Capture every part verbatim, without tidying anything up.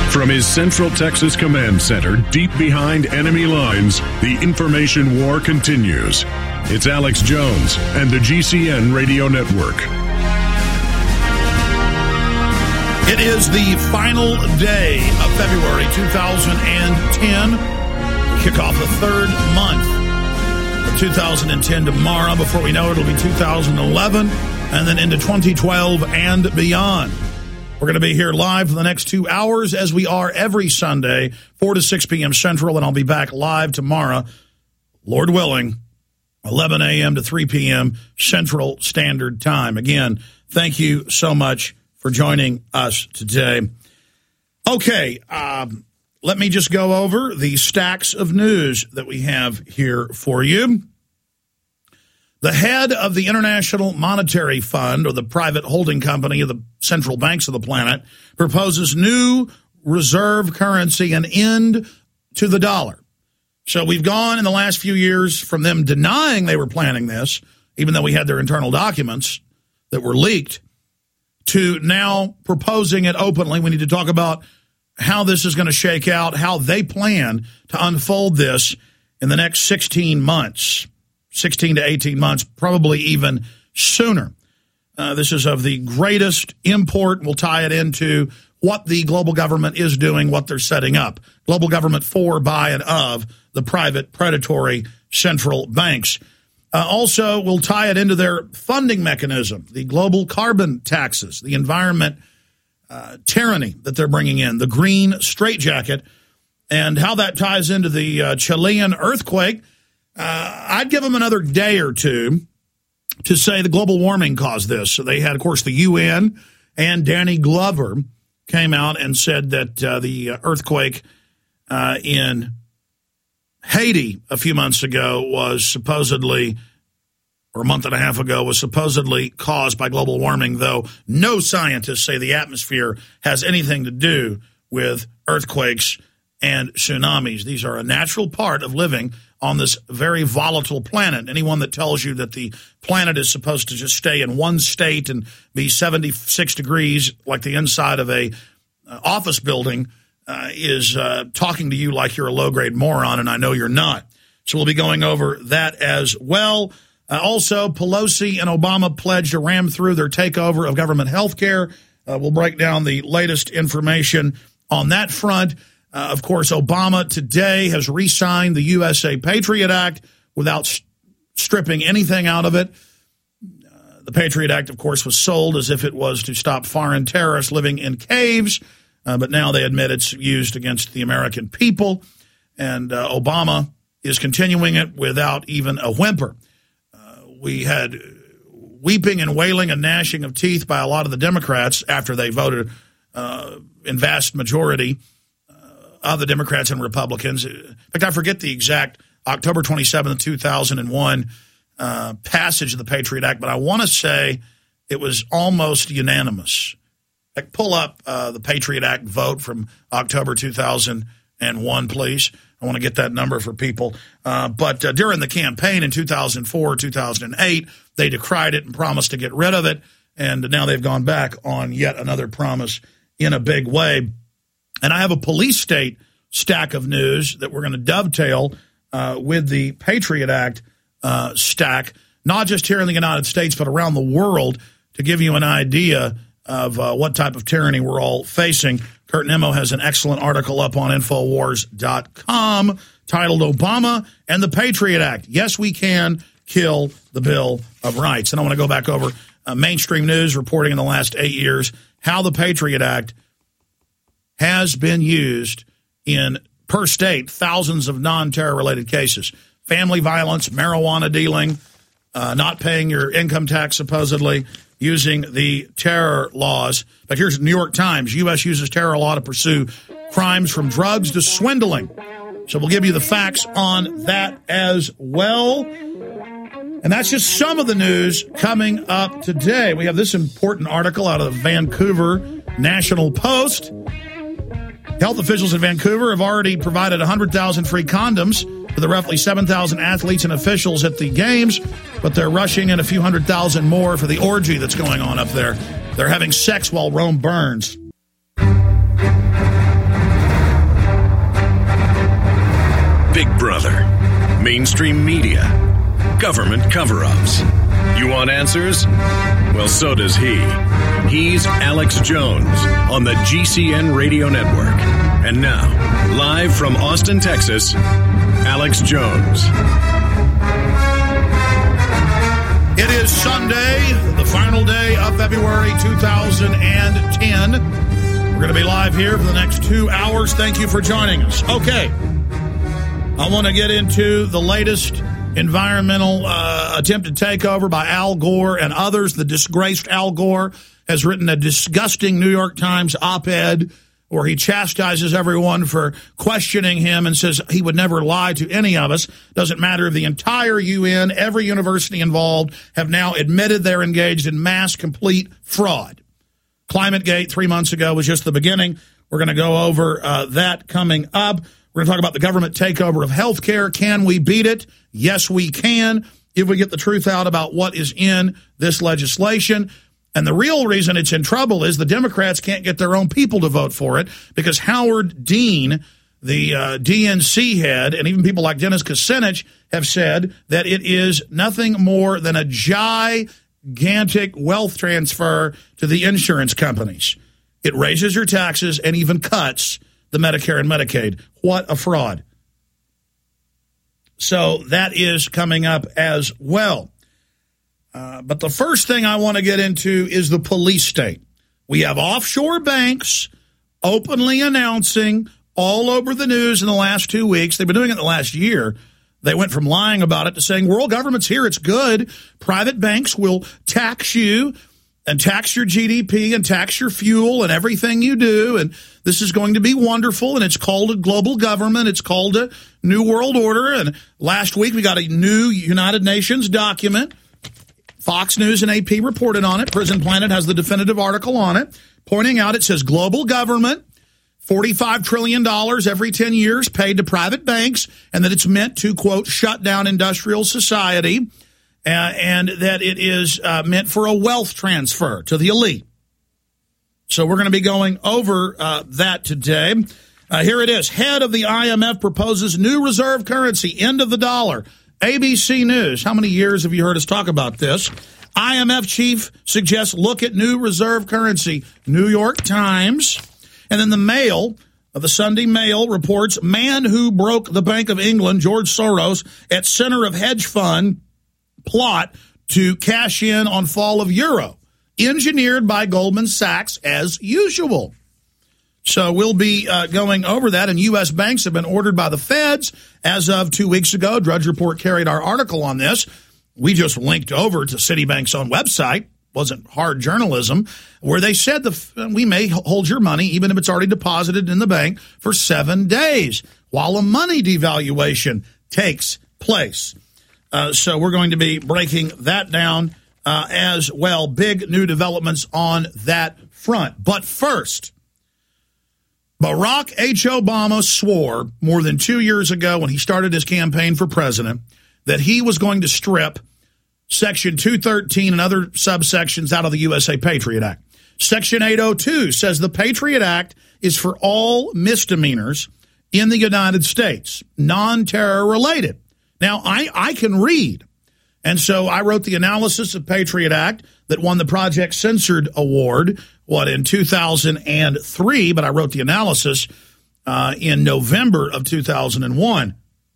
From his Central Texas Command Center, deep behind enemy lines, the information war continues. It's Alex Jones and the G C N Radio Network. It is the final day of February two thousand ten. We kick off the third month of two thousand ten tomorrow. Before we know it, it'll be two thousand eleven and then into twenty twelve and beyond. We're going to be here live for the next two hours as we are every Sunday, four to six p.m. Central, and I'll be back live tomorrow, Lord willing, eleven a.m. to three p.m. Central Standard Time. Again, thank you so much for joining us today. Okay, um, let me just go over the stacks of news that we have here for you. The head of the International Monetary Fund, or the private holding company of the central banks of the planet, proposes new reserve currency, an end to the dollar. So we've gone in the last few years from them denying they were planning this, even though we had their internal documents that were leaked, to now proposing it openly. We need to talk about how this is going to shake out, how they plan to unfold this in the next sixteen months. sixteen to eighteen months, probably even sooner. Uh, this is of the greatest import. We'll tie it into what the global government is doing, what they're setting up. Global government for, by, and of the private predatory central banks. Uh, also, we'll tie it into their funding mechanism, the global carbon taxes, the environment uh, tyranny that they're bringing in, the green straitjacket, and how that ties into the uh, Chilean earthquake. Uh, I'd give them another day or two to say the global warming caused this. So they had, of course, the U N, and Danny Glover came out and said that uh, the earthquake uh, in Haiti a few months ago was supposedly, or a month and a half ago, was supposedly caused by global warming, though no scientists say the atmosphere has anything to do with earthquakes and tsunamis. These are a natural part of living on this very volatile planet. Anyone that tells you that the planet is supposed to just stay in one state and be seventy-six degrees like the inside of a uh, office building uh, is uh, talking to you like you're a low-grade moron, and I know you're not. So we'll be going over that as well. Uh, also, Pelosi and Obama pledged to ram through their takeover of government health care. Uh, we'll break down the latest information on that front. Uh, of course, Obama today has re-signed the U S A Patriot Act without st- stripping anything out of it. Uh, the Patriot Act, of course, was sold as if it was to stop foreign terrorists living in caves, uh, but now they admit it's used against the American people, and uh, Obama is continuing it without even a whimper. Uh, we had weeping and wailing and gnashing of teeth by a lot of the Democrats after they voted uh, in vast majority of the Democrats and Republicans. In fact, I forget the exact October twenty-seventh, two thousand one uh, passage of the Patriot Act, but I want to say it was almost unanimous. Like, pull up uh, the Patriot Act vote from October two thousand one, please. I want to get that number for people. Uh, but uh, during the campaign in two thousand four, two thousand eight, they decried it and promised to get rid of it, and now they've gone back on yet another promise in a big way. And I have a police state stack of news that we're going to dovetail uh, with the Patriot Act uh, stack, not just here in the United States, but around the world, to give you an idea of uh, what type of tyranny we're all facing. Kurt Nimmo has an excellent article up on Infowars dot com titled Obama and the Patriot Act. Yes, we can kill the Bill of Rights. And I want to go back over uh, mainstream news reporting in the last eight years how the Patriot Act has been used in, per state, thousands of non-terror related cases. Family violence, marijuana dealing, uh, not paying your income tax, supposedly, using the terror laws. But here's the New York Times. U S uses terror law to pursue crimes from drugs to swindling. So we'll give you the facts on that as well. And that's just some of the news coming up today. We have this important article out of the Vancouver National Post. Health officials in Vancouver have already provided one hundred thousand free condoms to the roughly seven thousand athletes and officials at the games, but they're rushing in a few hundred thousand more for the orgy that's going on up there. They're having sex while Rome burns. brother? Mainstream media? Government cover-ups? You want answers? Well, so does he. He's Alex Jones on the G C N Radio Network. And now, live from Austin, Texas, Alex Jones. It is Sunday, the final day of February two thousand ten. We're going to be live here for the next two hours. Thank you for joining us. Okay. I want to get into the latest environmental uh, attempted takeover by Al Gore and others. The disgraced Al Gore has written a disgusting New York Times op-ed where he chastises everyone for questioning him and says he would never lie to any of us. Doesn't matter if the entire U N, every university involved have now admitted they're engaged in mass complete fraud. ClimateGate three months ago was just the beginning. We're going to go over uh, that coming up. We're going to talk about the government takeover of healthcare. Can we beat it? Yes, we can, if we get the truth out about what is in this legislation. And the real reason it's in trouble is the Democrats can't get their own people to vote for it because Howard Dean, the uh, D N C head, and even people like Dennis Kucinich have said that it is nothing more than a gigantic wealth transfer to the insurance companies. It raises your taxes and even cuts the Medicare and Medicaid. What a fraud. So that is coming up as well. Uh, but the first thing I want to get into is the police state. We have offshore banks openly announcing all over the news in the last two weeks. They've been doing it the last year. They went from lying about it to saying world government's here. It's good. Private banks will tax you and tax your G D P and tax your fuel and everything you do. And this is going to be wonderful. And it's called a global government. It's called a new world order. And last week we got a new United Nations document. Fox News and A P reported on it. Prison Planet has the definitive article on it, pointing out it says global government, forty-five trillion dollars every ten years paid to private banks, and that it's meant to, quote, shut down industrial society, uh, and that it is uh, meant for a wealth transfer to the elite. So we're going to be going over uh, that today. Uh, here it is. Head of the I M F proposes new reserve currency, end of the dollar. A B C News. How many years have you heard us talk about this? I M F chief suggests look at new reserve currency. New York Times. And then the Mail, the Sunday Mail reports, man who broke the Bank of England, George Soros, at center of hedge fund plot to cash in on fall of euro. Engineered by Goldman Sachs as usual. So we'll be uh, going over that, and U S banks have been ordered by the feds as of two weeks ago. Drudge Report carried our article on this. We just linked over to Citibank's own website. Wasn't hard journalism, where they said the we may hold your money even if it's already deposited in the bank for seven days while a money devaluation takes place. Uh, so we're going to be breaking that down uh, as well. Big new developments on that front. But first, Barack H. Obama swore more than two years ago when he started his campaign for president that he was going to strip Section two thirteen and other subsections out of the U S A Patriot Act. Section eight oh two says the Patriot Act is for all misdemeanors in the United States, non-terror related. Now, I, I can read, and so I wrote the analysis of Patriot Act that won the Project Censored Award, what, in two thousand three, but I wrote the analysis uh, in November of two thousand one.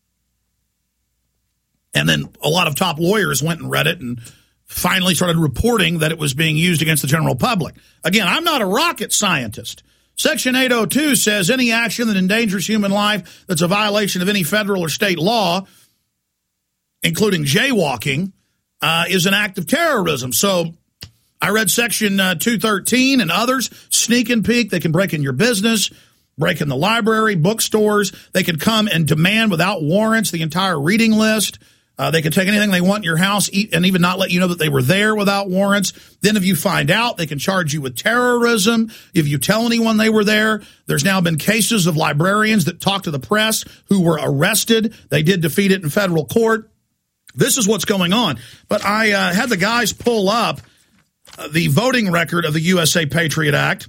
And then a lot of top lawyers went and read it and finally started reporting that it was being used against the general public. Again, I'm not a rocket scientist. Section eight oh two says any action that endangers human life that's a violation of any federal or state law, including jaywalking, uh, is an act of terrorism. So I read Section uh, two thirteen and others, sneak and peek. They can break in your business, break in the library, bookstores. They can come and demand without warrants the entire reading list. Uh, they can take anything they want in your house eat, and even not let you know that they were there without warrants. Then if you find out, they can charge you with terrorism. If you tell anyone they were there, there's now been cases of librarians that talked to the press who were arrested. They did defeat it in federal court. This is what's going on. But I uh, had the guys pull up uh, the voting record of the U S A Patriot Act.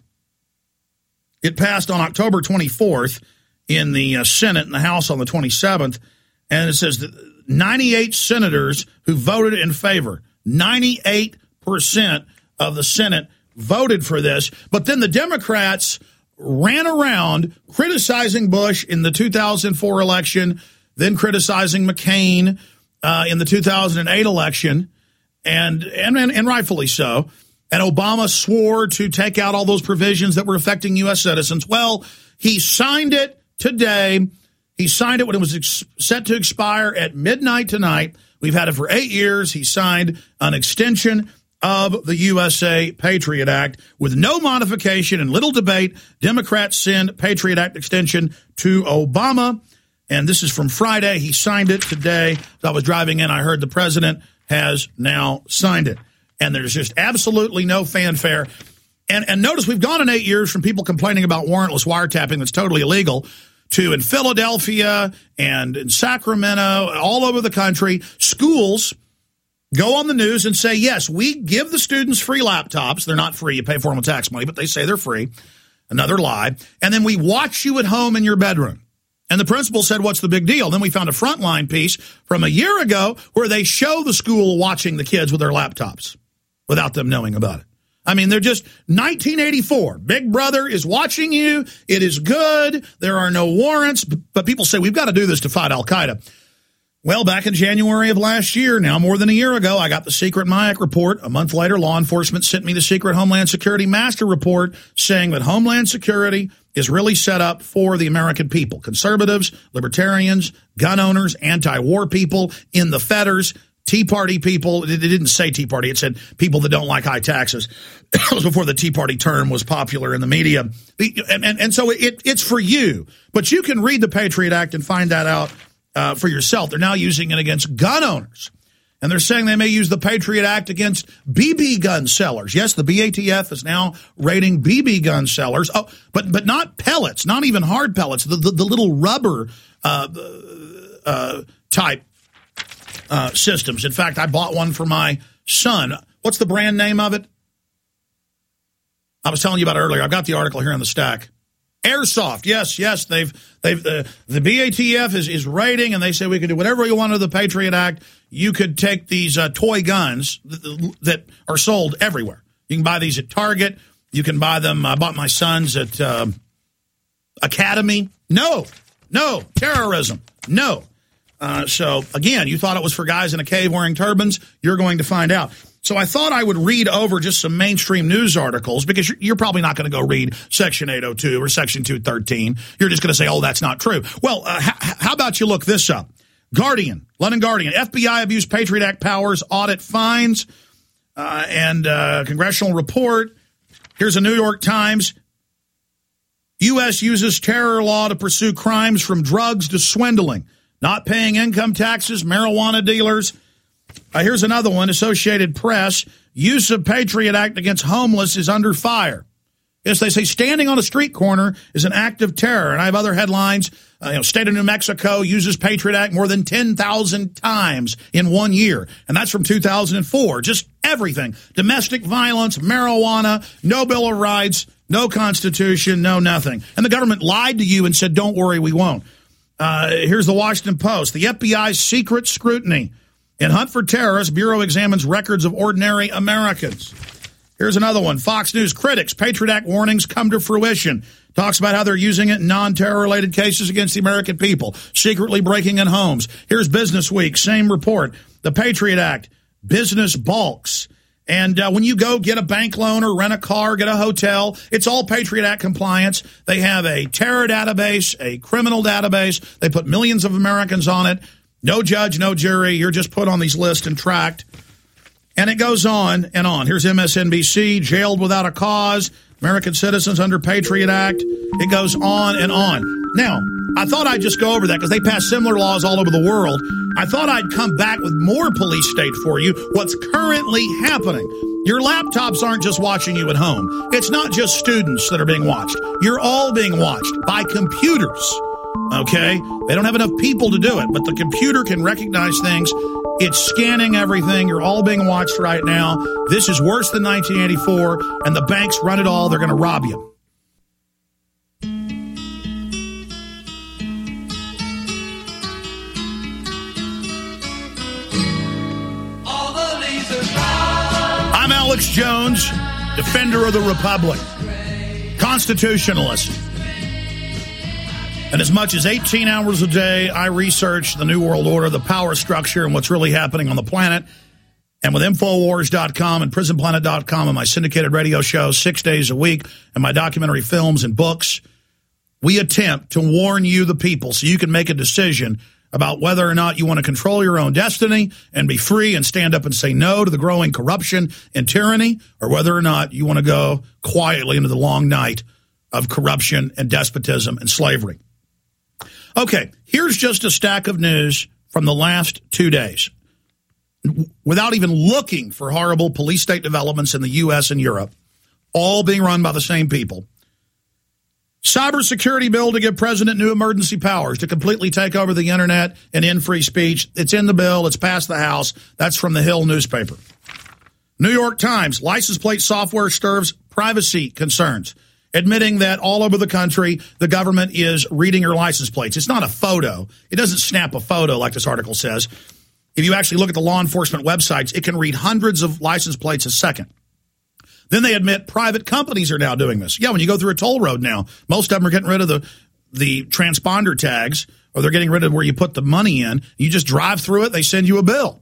It passed on October twenty-fourth in the uh, Senate and the House on the twenty-seventh. And it says that ninety-eight senators who voted in favor, ninety-eight percent of the Senate voted for this. But then the Democrats ran around criticizing Bush in the two thousand four election, then criticizing McCain uh, in the two thousand eight election, and, and and rightfully so. And Obama swore to take out all those provisions that were affecting U S citizens. Well, he signed it today. He signed it when it was ex- set to expire at midnight tonight. We've had it for eight years. He signed an extension of the U S A Patriot Act with no modification and little debate. Democrats send Patriot Act extension to Obama. And this is from Friday. He signed it today. As I was driving in, I heard the president has now signed it. And there's just absolutely no fanfare. And, and notice we've gone in eight years from people complaining about warrantless wiretapping that's totally illegal to in Philadelphia and in Sacramento, all over the country, schools go on the news and say, yes, we give the students free laptops. They're not free. You pay for them with tax money, but they say they're free. Another lie. And then we watch you at home in your bedroom. And the principal said, what's the big deal? Then we found a Frontline piece from a year ago where they show the school watching the kids with their laptops without them knowing about it. I mean, they're just nineteen eighty-four. Big Brother is watching you. It is good. There are no warrants. But people say, we've got to do this to fight al-Qaeda. Well, back in January of last year, now more than a year ago, I got the secret MIAC report. A month later, law enforcement sent me the secret Homeland Security Master Report saying that Homeland Security is really set up for the American people. Conservatives, libertarians, gun owners, anti-war people, in the fetters, Tea Party people. It didn't say Tea Party. It said people that don't like high taxes. It was before the Tea Party term was popular in the media. And, and, and so it, it's for you. But you can read the Patriot Act and find that out uh, for yourself. They're now using it against gun owners. And they're saying they may use the Patriot Act against B B gun sellers. Yes, the B A T F is now raiding B B gun sellers. Oh, but but not pellets, not even hard pellets, the, the, the little rubber uh, uh, type Uh, systems. In fact, I bought one for my son. What's the brand name of it? I was telling you about it earlier. I've got the article here on the stack. Airsoft. Yes, yes. They've they've uh, the B A T F is is raiding, and they say we can do whatever we want under the Patriot Act. You could take these uh, toy guns th- that are sold everywhere. You can buy these at Target. You can buy them. I bought my sons at uh, Academy. No, no terrorism. No. Uh, so, again, you thought it was for guys in a cave wearing turbans. You're going to find out. So I thought I would read over just some mainstream news articles because you're, you're probably not going to go read Section eight oh two or Section two thirteen. You're just going to say, oh, that's not true. Well, uh, h- how about you look this up? Guardian, London Guardian, F B I abused Patriot Act powers, audit fines, uh, and uh, congressional report. Here's a New York Times. U S uses terror law to pursue crimes from drugs to swindling. Not paying income taxes, marijuana dealers. Uh, here's another one, Associated Press. Use of Patriot Act against homeless is under fire. Yes, they say standing on a street corner is an act of terror. And I have other headlines. Uh, you know, State of New Mexico uses Patriot Act more than ten thousand times in one year. And that's from two thousand four. Just everything. Domestic violence, marijuana, no Bill of Rights, no Constitution, no nothing. And the government lied to you and said, don't worry, we won't. Uh, here's the Washington Post. The F B I's secret scrutiny. In hunt for terrorists, Bureau examines records of ordinary Americans. Here's another one. Fox News critics. Patriot Act warnings come to fruition. Talks about how they're using it in non-terror-related cases against the American people. Secretly breaking in homes. Here's Business Week. Same report. The Patriot Act. Business balks. And uh, when you go get a bank loan or rent a car, get a hotel, it's all Patriot Act compliance. They have a terror database, a criminal database. They put millions of Americans on it. No judge, no jury. You're just put on these lists and tracked. And it goes on and on. Here's M S N B C, jailed without a cause, American citizens under Patriot Act. It goes on and on. Now, I thought I'd just go over that because they pass similar laws all over the world. I thought I'd come back with more police state for you, what's currently happening. Your laptops aren't just watching you at home. It's not just students that are being watched. You're all being watched by computers, okay? They don't have enough people to do it, but the computer can recognize things. It's scanning everything. You're all being watched right now. This is worse than nineteen eighty-four, and the banks run it all. They're going to rob you. Alex Jones, defender of the Republic, constitutionalist. And as much as eighteen hours a day, I research the New World Order, the power structure, and what's really happening on the planet. And with Infowars dot com and Prison Planet dot com and my syndicated radio shows six days a week and my documentary films and books, we attempt to warn you, the people, so you can make a decision about whether or not you want to control your own destiny and be free and stand up and say no to the growing corruption and tyranny, or whether or not you want to go quietly into the long night of corruption and despotism and slavery. Okay, here's just a stack of news from the last two days. Without even looking for horrible police state developments in the U S and Europe, all being run by the same people. Cybersecurity bill to give president new emergency powers to completely take over the internet and end free speech. It's in the bill. It's passed the House. That's from the Hill newspaper. New York Times, license plate software stirs privacy concerns, admitting that all over the country, the government is reading your license plates. It's not a photo. It doesn't snap a photo like this article says. If you actually look at the law enforcement websites, it can read hundreds of license plates a second. Then they admit private companies are now doing this. Yeah, when you go through a toll road now, most of them are getting rid of the, the transponder tags, or they're getting rid of where you put the money in. You just drive through it, they send you a bill.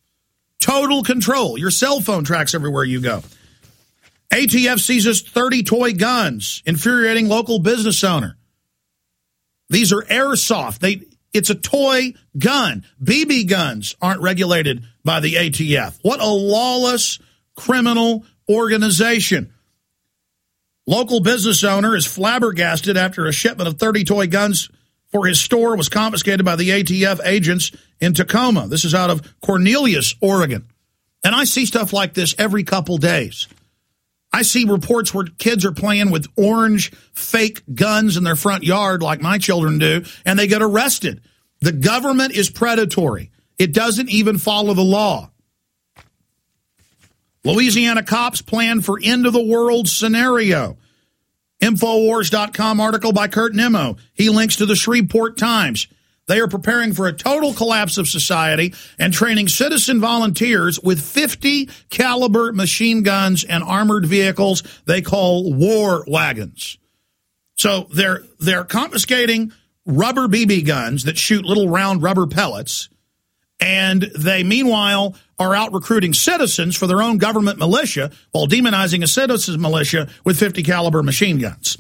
Total control. Your cell phone tracks everywhere you go. A T F seizes thirty toy guns, infuriating local business owner. These are airsoft. They... It's a toy gun. B B guns aren't regulated by the A T F. What a lawless criminal organization. Local business owner is flabbergasted after a shipment of thirty toy guns for his store was confiscated by the A T F agents in Tacoma. This is out of Cornelius, Oregon. And I see stuff like this every couple days. I see reports where kids are playing with orange fake guns in their front yard like my children do, and they get arrested. The government is predatory. It doesn't even follow the law. Louisiana cops plan for end-of-the-world scenario. Infowars dot com article by Kurt Nimmo. He links to the Shreveport Times. They are preparing for a total collapse of society and training citizen volunteers with fifty caliber machine guns and armored vehicles they call war wagons. So they're they're confiscating rubber B B guns that shoot little round rubber pellets, and they meanwhile are out recruiting citizens for their own government militia while demonizing a citizen's militia with fifty caliber machine guns.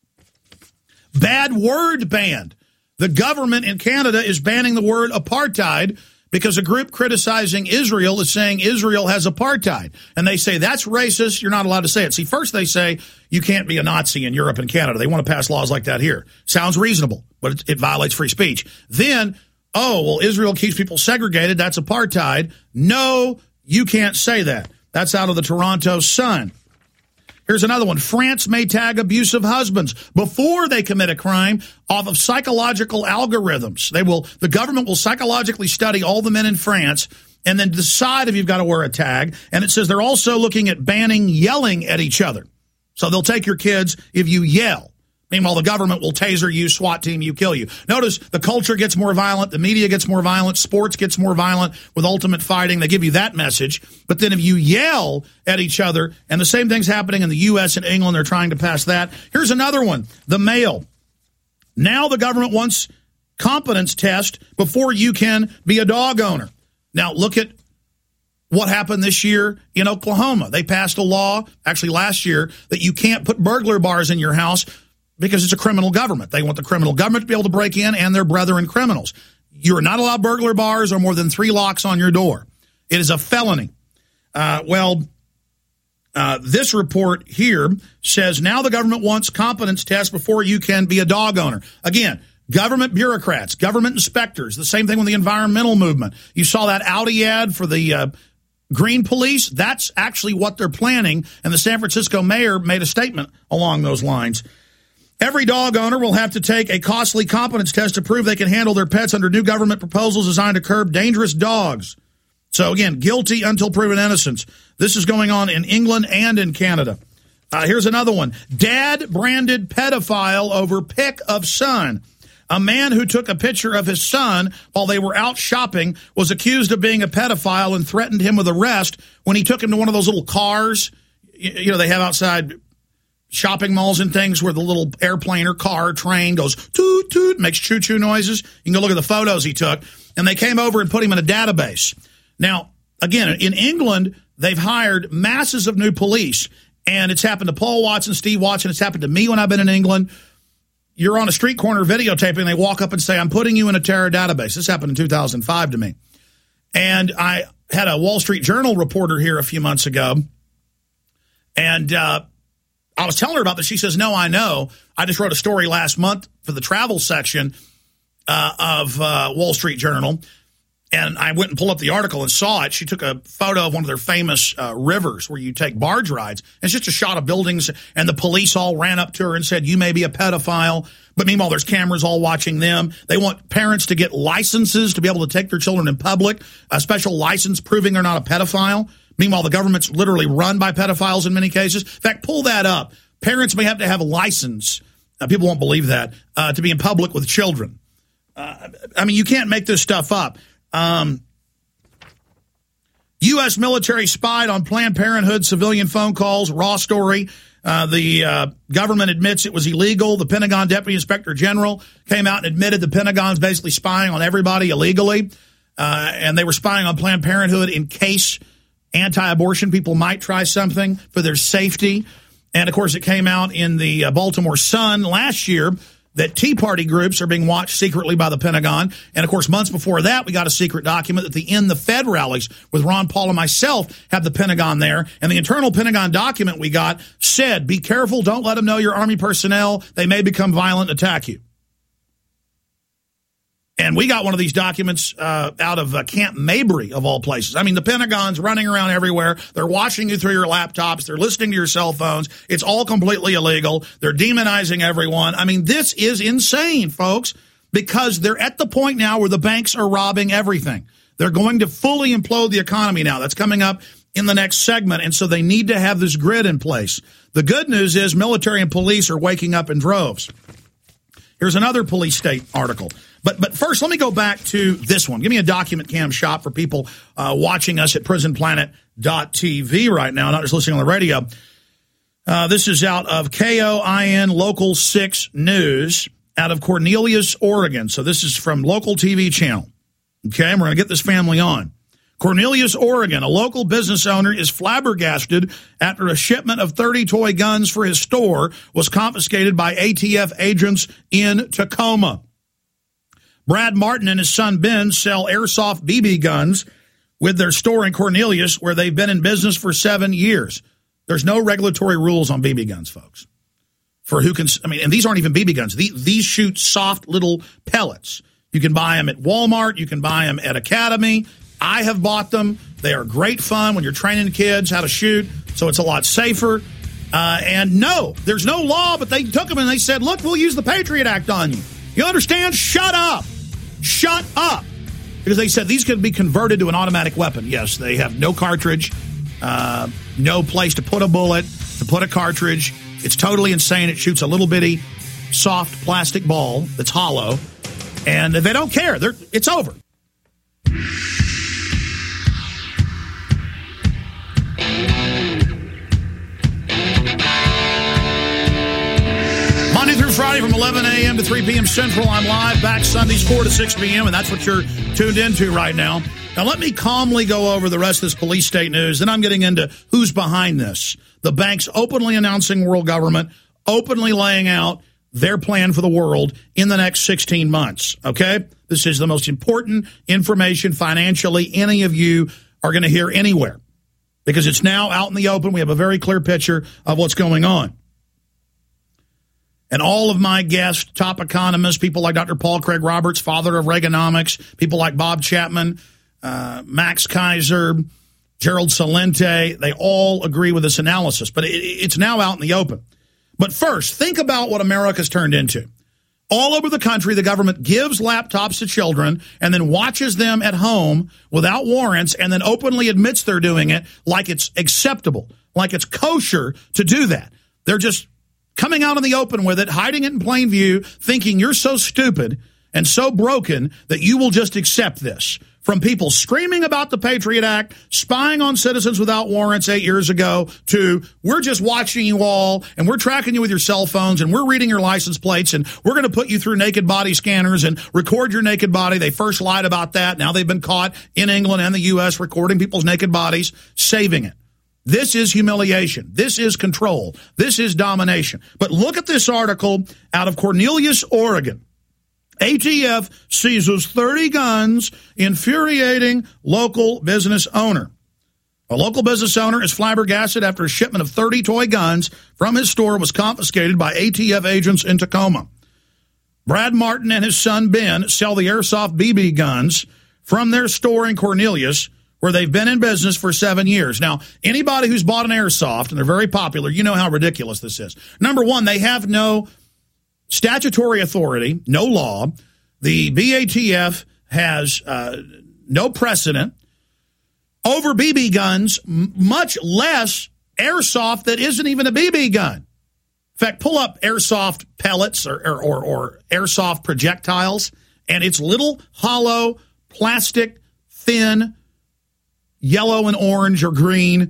Bad word banned. The government in Canada is banning the word apartheid because a group criticizing Israel is saying Israel has apartheid. And they say that's racist. You're not allowed to say it. See, first they say you can't be a Nazi in Europe and Canada. They want to pass laws like that here. Sounds reasonable, but it, it violates free speech. Then, oh, well, Israel keeps people segregated. That's apartheid. No, you can't say that. That's out of the Toronto Sun. Here's another one. France may tag abusive husbands before they commit a crime off of psychological algorithms. They will, the government will psychologically study all the men in France and then decide if you've got to wear a tag. And it says they're also looking at banning yelling at each other. So they'll take your kids if you yell. Meanwhile, the government will taser you, SWAT team you, kill you. Notice the culture gets more violent, the media gets more violent, sports gets more violent with ultimate fighting. They give you that message. But then if you yell at each other, and the same thing's happening in the U S and England, they're trying to pass that. Here's another one, the Mail. Now the government wants competence test before you can be a dog owner. Now look at what happened this year in Oklahoma. They passed a law, actually last year, that you can't put burglar bars in your house because it's a criminal government. They want the criminal government to be able to break in and their brethren criminals. You're not allowed burglar bars or more than three locks on your door. It is a felony. Uh, well, uh, this report here says now the government wants competence tests before you can be a dog owner. Again, government bureaucrats, government inspectors, the same thing with the environmental movement. You saw that Audi ad for the uh, Green Police. That's actually what they're planning, and the San Francisco mayor made a statement along those lines. Every dog owner will have to take a costly competence test to prove they can handle their pets under new government proposals designed to curb dangerous dogs. So, again, guilty until proven innocence. This is going on in England and in Canada. Uh, here's another one. Dad branded pedophile over pic of son. A man who took a picture of his son while they were out shopping was accused of being a pedophile and threatened him with arrest when he took him to one of those little cars, you know, they have outside shopping malls and things where the little airplane or car, train goes toot, toot, makes choo-choo noises. You can go look at the photos he took. And they came over and put him in a database. Now, again, in England, they've hired masses of new police. And it's happened to Paul Watson, Steve Watson. It's happened to me when I've been in England. You're on a street corner videotaping, and they walk up and say, I'm putting you in a terror database. This happened in two thousand five to me. And I had a Wall Street Journal reporter here a few months ago, and uh, I was telling her about this. She says, no, I know. I just wrote a story last month for the travel section uh, of uh, Wall Street Journal, and I went and pulled up the article and saw it. She took a photo of one of their famous uh, rivers where you take barge rides. It's just a shot of buildings, and the police all ran up to her and said, you may be a pedophile. But meanwhile, there's cameras all watching them. They want parents to get licenses to be able to take their children in public, a special license proving they're not a pedophile. Meanwhile, the government's literally run by pedophiles in many cases. In fact, pull that up. Parents may have to have a license. Uh, people won't believe that, uh, to be in public with children. Uh, I mean, you can't make this stuff up. Um, U S military spied on Planned Parenthood civilian phone calls. Raw story. Uh, the uh, government admits it was illegal. The Pentagon Deputy Inspector General came out and admitted the Pentagon's basically spying on everybody illegally. Uh, and they were spying on Planned Parenthood in case anti-abortion people might try something for their safety. And, of course, it came out in the uh, Baltimore Sun last year that Tea Party groups are being watched secretly by the Pentagon. And, of course, months before that, we got a secret document that the End the Fed rallies with Ron Paul and myself have the Pentagon there. And the internal Pentagon document we got said, be careful, don't let them know you're Army personnel. They may become violent and attack you. And we got one of these documents uh, out of uh, Camp Mabry, of all places. I mean, the Pentagon's running around everywhere. They're watching you through your laptops. They're listening to your cell phones. It's all completely illegal. They're demonizing everyone. I mean, this is insane, folks, because they're at the point now where the banks are robbing everything. They're going to fully implode the economy now. That's coming up in the next segment, and so they need to have this grid in place. The good news is military and police are waking up in droves. Here's another police state article. But but first, let me go back to this one. Give me a document cam shot for people uh, watching us at prison planet dot t v right now, not just listening on the radio. Uh, this is out of K O I N Local six News out of Cornelius, Oregon. So this is from local T V channel. Okay, and we're going to get this family on. Cornelius, Oregon, a local business owner is flabbergasted after a shipment of thirty toy guns for his store was confiscated by A T F agents in Tacoma. Brad Martin and his son Ben sell airsoft B B guns with their store in Cornelius, where they've been in business for seven years. There's no regulatory rules on B B guns, folks. For who can, I mean, and these aren't even B B guns. These, these shoot soft little pellets. You can buy them at Walmart. You can buy them at Academy. I have bought them. They are great fun when you're training kids how to shoot, so it's a lot safer. Uh, and no, there's no law, but they took them and they said, look, we'll use the Patriot Act on you. You understand? Shut up. Shut up. Because they said these could be converted to an automatic weapon. Yes, they have no cartridge, uh, no place to put a bullet, to put a cartridge. It's totally insane. It shoots a little bitty soft plastic ball that's hollow. And they don't care. They're, it's over. Monday through Friday from eleven a.m. to three p.m. Central, I'm live. Back Sundays four to six p.m., and that's what you're tuned into right now. Now, let me calmly go over the rest of this police state news. Then I'm getting into who's behind this. The banks openly announcing world government, openly laying out their plan for the world in the next sixteen months, okay? This is the most important information financially any of you are going to hear anywhere because it's now out in the open. We have a very clear picture of what's going on. And all of my guests, top economists, people like Doctor Paul Craig Roberts, father of Reaganomics, people like Bob Chapman, uh, Max Kaiser, Gerald Celente, they all agree with this analysis. But it, it's now out in the open. But first, think about what America's turned into. All over the country, the government gives laptops to children and then watches them at home without warrants and then openly admits they're doing it like it's acceptable, like it's kosher to do that. They're just coming out in the open with it, hiding it in plain view, thinking you're so stupid and so broken that you will just accept this. From people screaming about the Patriot Act, spying on citizens without warrants eight years ago, to we're just watching you all, and we're tracking you with your cell phones, and we're reading your license plates, and we're going to put you through naked body scanners and record your naked body. They first lied about that. Now they've been caught in England and the U S recording people's naked bodies, saving it. This is humiliation. This is control. This is domination. But look at this article out of Cornelius, Oregon. A T F seizes thirty guns, infuriating local business owner. A local business owner is flabbergasted after a shipment of thirty toy guns from his store was confiscated by A T F agents in Tacoma. Brad Martin and his son Ben sell the airsoft B B guns from their store in Cornelius, where they've been in business for seven years. Now, anybody who's bought an airsoft, and they're very popular, you know how ridiculous this is. Number one, they have no statutory authority, no law. The B A T F has uh, no precedent over B B guns, m- much less airsoft that isn't even a B B gun. In fact, pull up airsoft pellets or, or, or, or airsoft projectiles, and it's little, hollow, plastic, thin, yellow and orange or green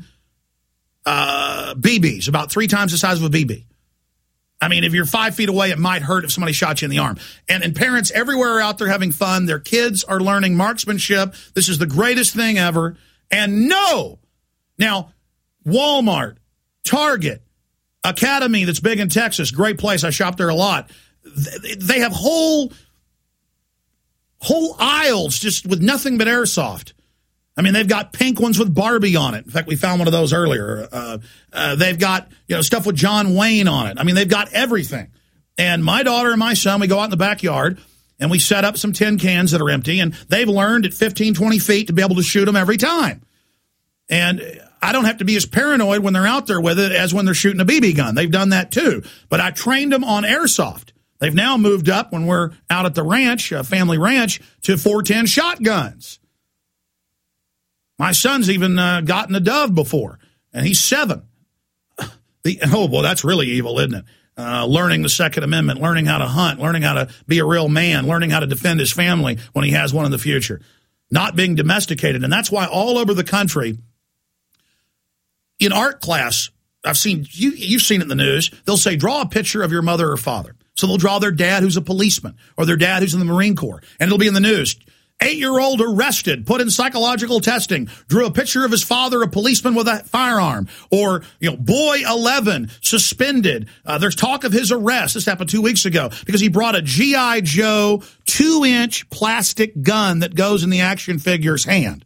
uh, B Bs, about three times the size of a B B. I mean, if you're five feet away, it might hurt if somebody shot you in the arm. And, and parents everywhere are out there having fun. Their kids are learning marksmanship. This is the greatest thing ever. And no! Now, Walmart, Target, Academy, that's big in Texas, great place. I shop there a lot. They have whole, whole aisles just with nothing but airsoft. I mean, they've got pink ones with Barbie on it. In fact, we found one of those earlier. Uh, uh, they've got, you know, stuff with John Wayne on it. I mean, they've got everything. And my daughter and my son, we go out in the backyard and we set up some tin cans that are empty, and they've learned at fifteen, twenty feet to be able to shoot them every time. And I don't have to be as paranoid when they're out there with it as when they're shooting a B B gun. They've done that too. But I trained them on airsoft. They've now moved up when we're out at the ranch, uh, family ranch, to four ten shotguns. My son's even uh, gotten a dove before, and he's seven. The, oh, well, that's really evil, isn't it? Uh, learning the Second Amendment, learning how to hunt, learning how to be a real man, learning how to defend his family when he has one in the future. Not being domesticated. And that's why all over the country, in art class, I've seen, you, you've seen it in the news, they'll say, draw a picture of your mother or father. So they'll draw their dad who's a policeman or their dad who's in the Marine Corps, and it'll be in the news. Eight-year-old arrested, put in psychological testing, drew a picture of his father, a policeman with a firearm. Or, you know, boy eleven, suspended. Uh, there's talk of his arrest. This happened two weeks ago because he brought a G I. Joe two-inch plastic gun that goes in the action figure's hand.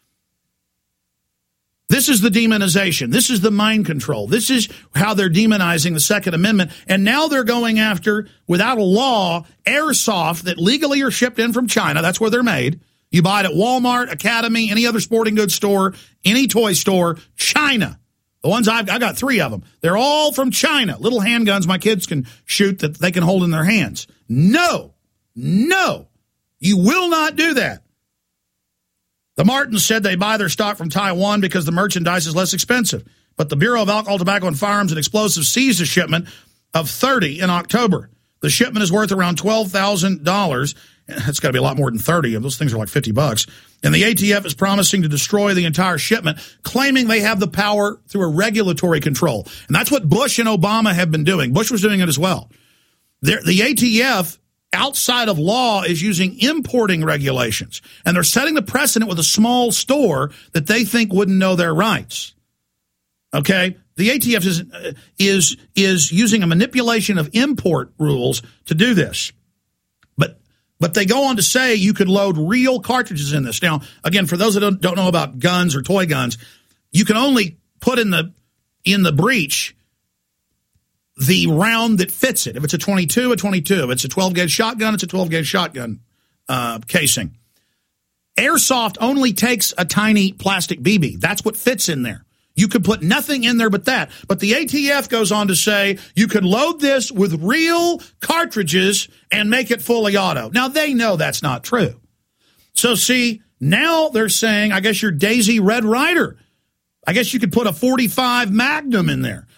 This is the demonization. This is the mind control. This is how they're demonizing the Second Amendment. And now they're going after, without a law, airsoft that legally are shipped in from China. That's where they're made. You buy it at Walmart, Academy, any other sporting goods store, any toy store, China. The ones I've I got three of them. They're all from China. Little handguns my kids can shoot that they can hold in their hands. No, no, you will not do that. The Martins said they buy their stock from Taiwan because the merchandise is less expensive. But the Bureau of Alcohol, Tobacco, and Firearms and Explosives seized a shipment of thirty in October. The shipment is worth around twelve thousand dollars. That's got to be a lot more than thirty. Those things are like fifty bucks. And the A T F is promising to destroy the entire shipment, claiming they have the power through a regulatory control. And that's what Bush and Obama have been doing. Bush was doing it as well. They're, the A T F, outside of law, is using importing regulations. And they're setting the precedent with a small store that they think wouldn't know their rights. Okay? The A T F is, uh, is, is using a manipulation of import rules to do this. But but they go on to say you could load real cartridges in this. Now, again, for those that don't, don't know about guns or toy guns, you can only put in the in the breech the round that fits it. If it's a twenty-two, a twenty-two. If it's a twelve-gauge shotgun, it's a twelve-gauge shotgun uh, casing. Airsoft only takes a tiny plastic B B. That's what fits in there. You could put nothing in there but that. But the A T F goes on to say you could load this with real cartridges and make it fully auto. Now, they know that's not true. So, see, now they're saying, I guess your Daisy Red Ryder, I guess you could put a forty-five Magnum in there,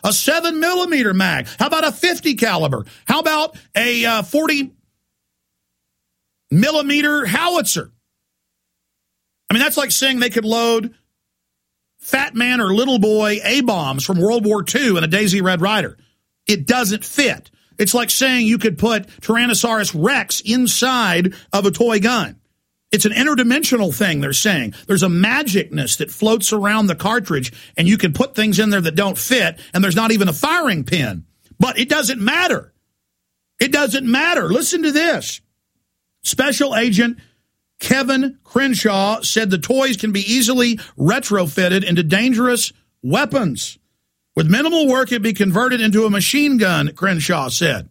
a seven millimeter mag? How about a fifty caliber? How about a uh, forty millimeter howitzer? I mean, that's like saying they could load Fat Man or Little Boy A-bombs from World War Two in a Daisy Red Ryder. It doesn't fit. It's like saying you could put Tyrannosaurus Rex inside of a toy gun. It's an interdimensional thing, they're saying. There's a magicness that floats around the cartridge, and you can put things in there that don't fit, and there's not even a firing pin. But it doesn't matter. It doesn't matter. Listen to this. Special Agent Kevin Crenshaw said the toys can be easily retrofitted into dangerous weapons. With minimal work, it'd be converted into a machine gun, Crenshaw said.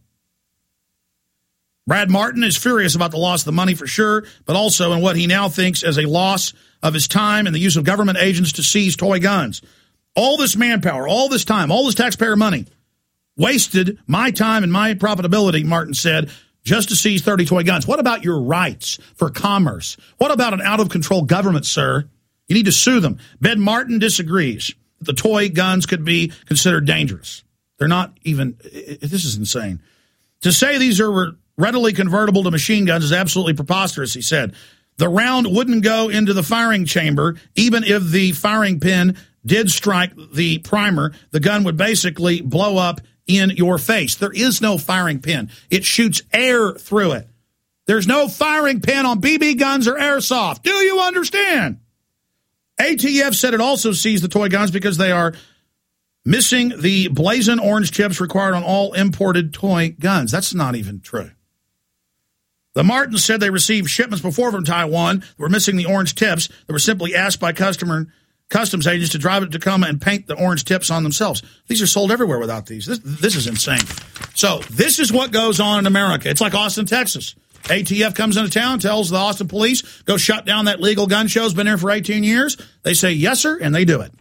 Brad Martin is furious about the loss of the money for sure, but also in what he now thinks as a loss of his time and the use of government agents to seize toy guns. All this manpower, all this time, all this taxpayer money wasted my time and my profitability, Martin said, just to seize thirty toy guns. What about your rights for commerce? What about an out-of-control government, sir? You need to sue them. Ben Martin disagrees. The toy guns could be considered dangerous. They're not even, this is insane. To say these are readily convertible to machine guns is absolutely preposterous, he said. The round wouldn't go into the firing chamber, even if the firing pin did strike the primer. The gun would basically blow up in your face. There is no firing pin. It shoots air through it. There's no firing pin on B B guns or airsoft. Do you understand? A T F said it also seized the toy guns because they are missing the blazing orange chips required on all imported toy guns. That's not even true. The Martins said they received shipments before from Taiwan that were missing the orange tips that were simply asked by customer customs agents to drive it to Tacoma and paint the orange tips on themselves. These are sold everywhere without these. This, this is insane. So this is what goes on in America. It's like Austin, Texas. A T F comes into town, tells the Austin police, go shut down that legal gun show. It's been there for eighteen years. They say, yes, sir, and they do it.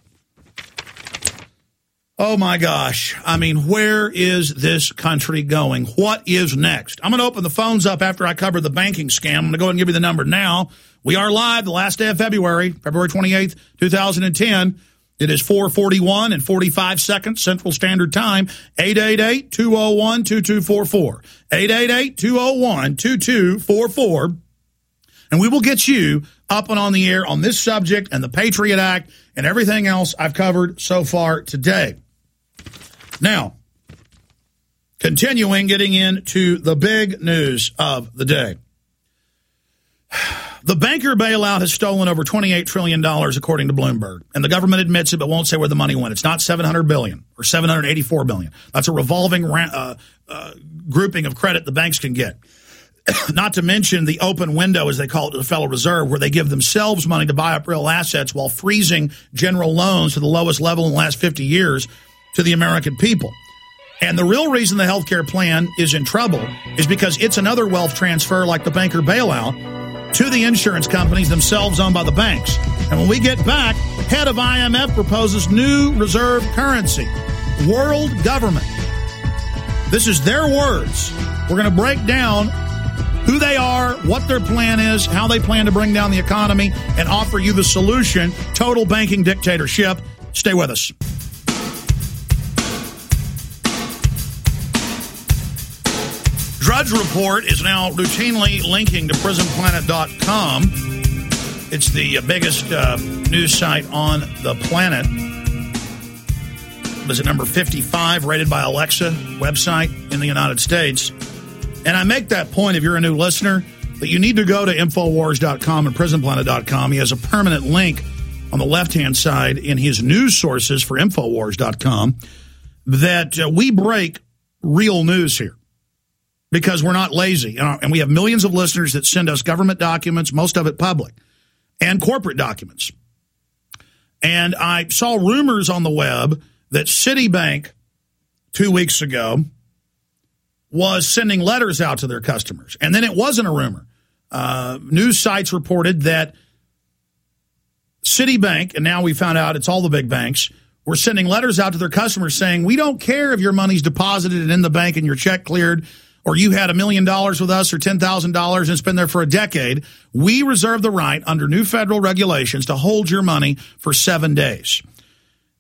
Oh, my gosh. I mean, where is this country going? What is next? I'm going to open the phones up after I cover the banking scam. I'm going to go ahead and give you the number now. We are live the last day of February, February twenty-eighth, two thousand ten. It is four forty-one and forty-five seconds Central Standard Time. eight eight eight, two oh one, two two four four. eight eight eight, two oh one, two two four four. And we will get you up and on the air on this subject and the Patriot Act and everything else I've covered so far today. Now, continuing, getting into the big news of the day. The banker bailout has stolen over twenty-eight trillion dollars, according to Bloomberg. And the government admits it, but won't say where the money went. It's not seven hundred billion dollars or seven hundred eighty-four billion dollars. That's a revolving uh, uh, grouping of credit the banks can get. Not to mention the open window, as they call it, to the Federal Reserve, where they give themselves money to buy up real assets while freezing general loans to the lowest level in the last fifty years to the American people. And the real reason the health care plan is in trouble is because it's another wealth transfer like the banker bailout to the insurance companies themselves owned by the banks. And when we get back, head of I M F proposes new reserve currency, world government. This is their words. We're going to break down who they are, what their plan is, how they plan to bring down the economy, and offer you the solution, total banking dictatorship. Stay with us. Drudge Report is now routinely linking to prison planet dot com. It's the biggest uh, news site on the planet. It was at number fifty-five, rated by Alexa website in the United States. And I make that point, if you're a new listener, that you need to go to infowars dot com and prison planet dot com. He has a permanent link on the left-hand side in his news sources for infowars dot com that uh, we break real news here. Because we're not lazy. And we have millions of listeners that send us government documents, most of it public, and corporate documents. And I saw rumors on the web that Citibank two weeks ago was sending letters out to their customers. And then it wasn't a rumor. Uh, news sites reported that Citibank, and now we found out it's all the big banks, were sending letters out to their customers saying, we don't care if your money's deposited and in the bank and your check cleared, or you had a million dollars with us or ten thousand dollars and it's been there for a decade. We reserve the right under new federal regulations to hold your money for seven days.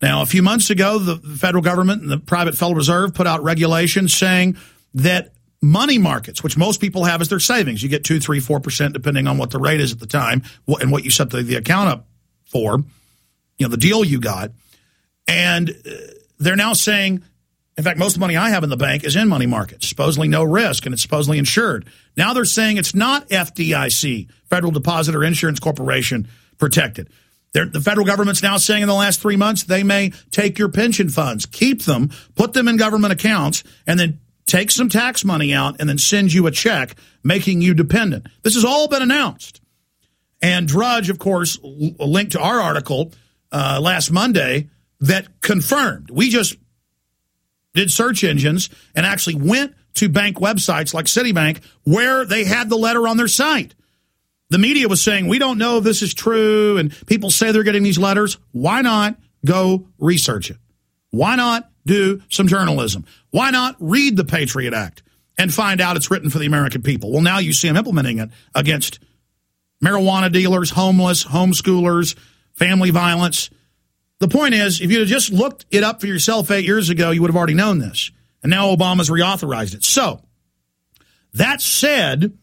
Now, a few months ago, the federal government and the private Federal Reserve put out regulations saying that money markets, which most people have as their savings, you get two, three, four percent depending on what the rate is at the time and what you set the, the account up for, you know, the deal you got. And they're now saying, in fact, most of the money I have in the bank is in money markets, supposedly no risk, and it's supposedly insured. Now they're saying it's not F D I C, Federal Depositor Insurance Corporation, protected. They're, the federal government's now saying in the last three months they may take your pension funds, keep them, put them in government accounts, and then take some tax money out and then send you a check, making you dependent. This has all been announced. And Drudge, of course, linked to our article uh, last Monday that confirmed. We just did search engines and actually went to bank websites like Citibank where they had the letter on their site. The media was saying, we don't know if this is true, and people say they're getting these letters. Why not go research it? Why not do some journalism? Why not read the Patriot Act and find out it's written for the American people? Well, now you see them implementing it against marijuana dealers, homeless, homeschoolers, family violence. The point is, if you had just looked it up for yourself eight years ago, you would have already known this. And now Obama's reauthorized it. So, that said,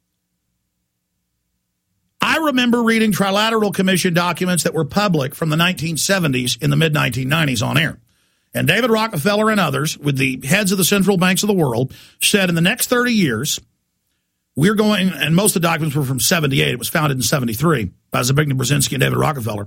I remember reading Trilateral Commission documents that were public from the nineteen seventies in the mid nineteen nineties on air. And David Rockefeller and others, with the heads of the central banks of the world, said in the next thirty years, we're going, and most of the documents were from seventy-eight. It was founded in seventy-three by Zbigniew Brzezinski and David Rockefeller.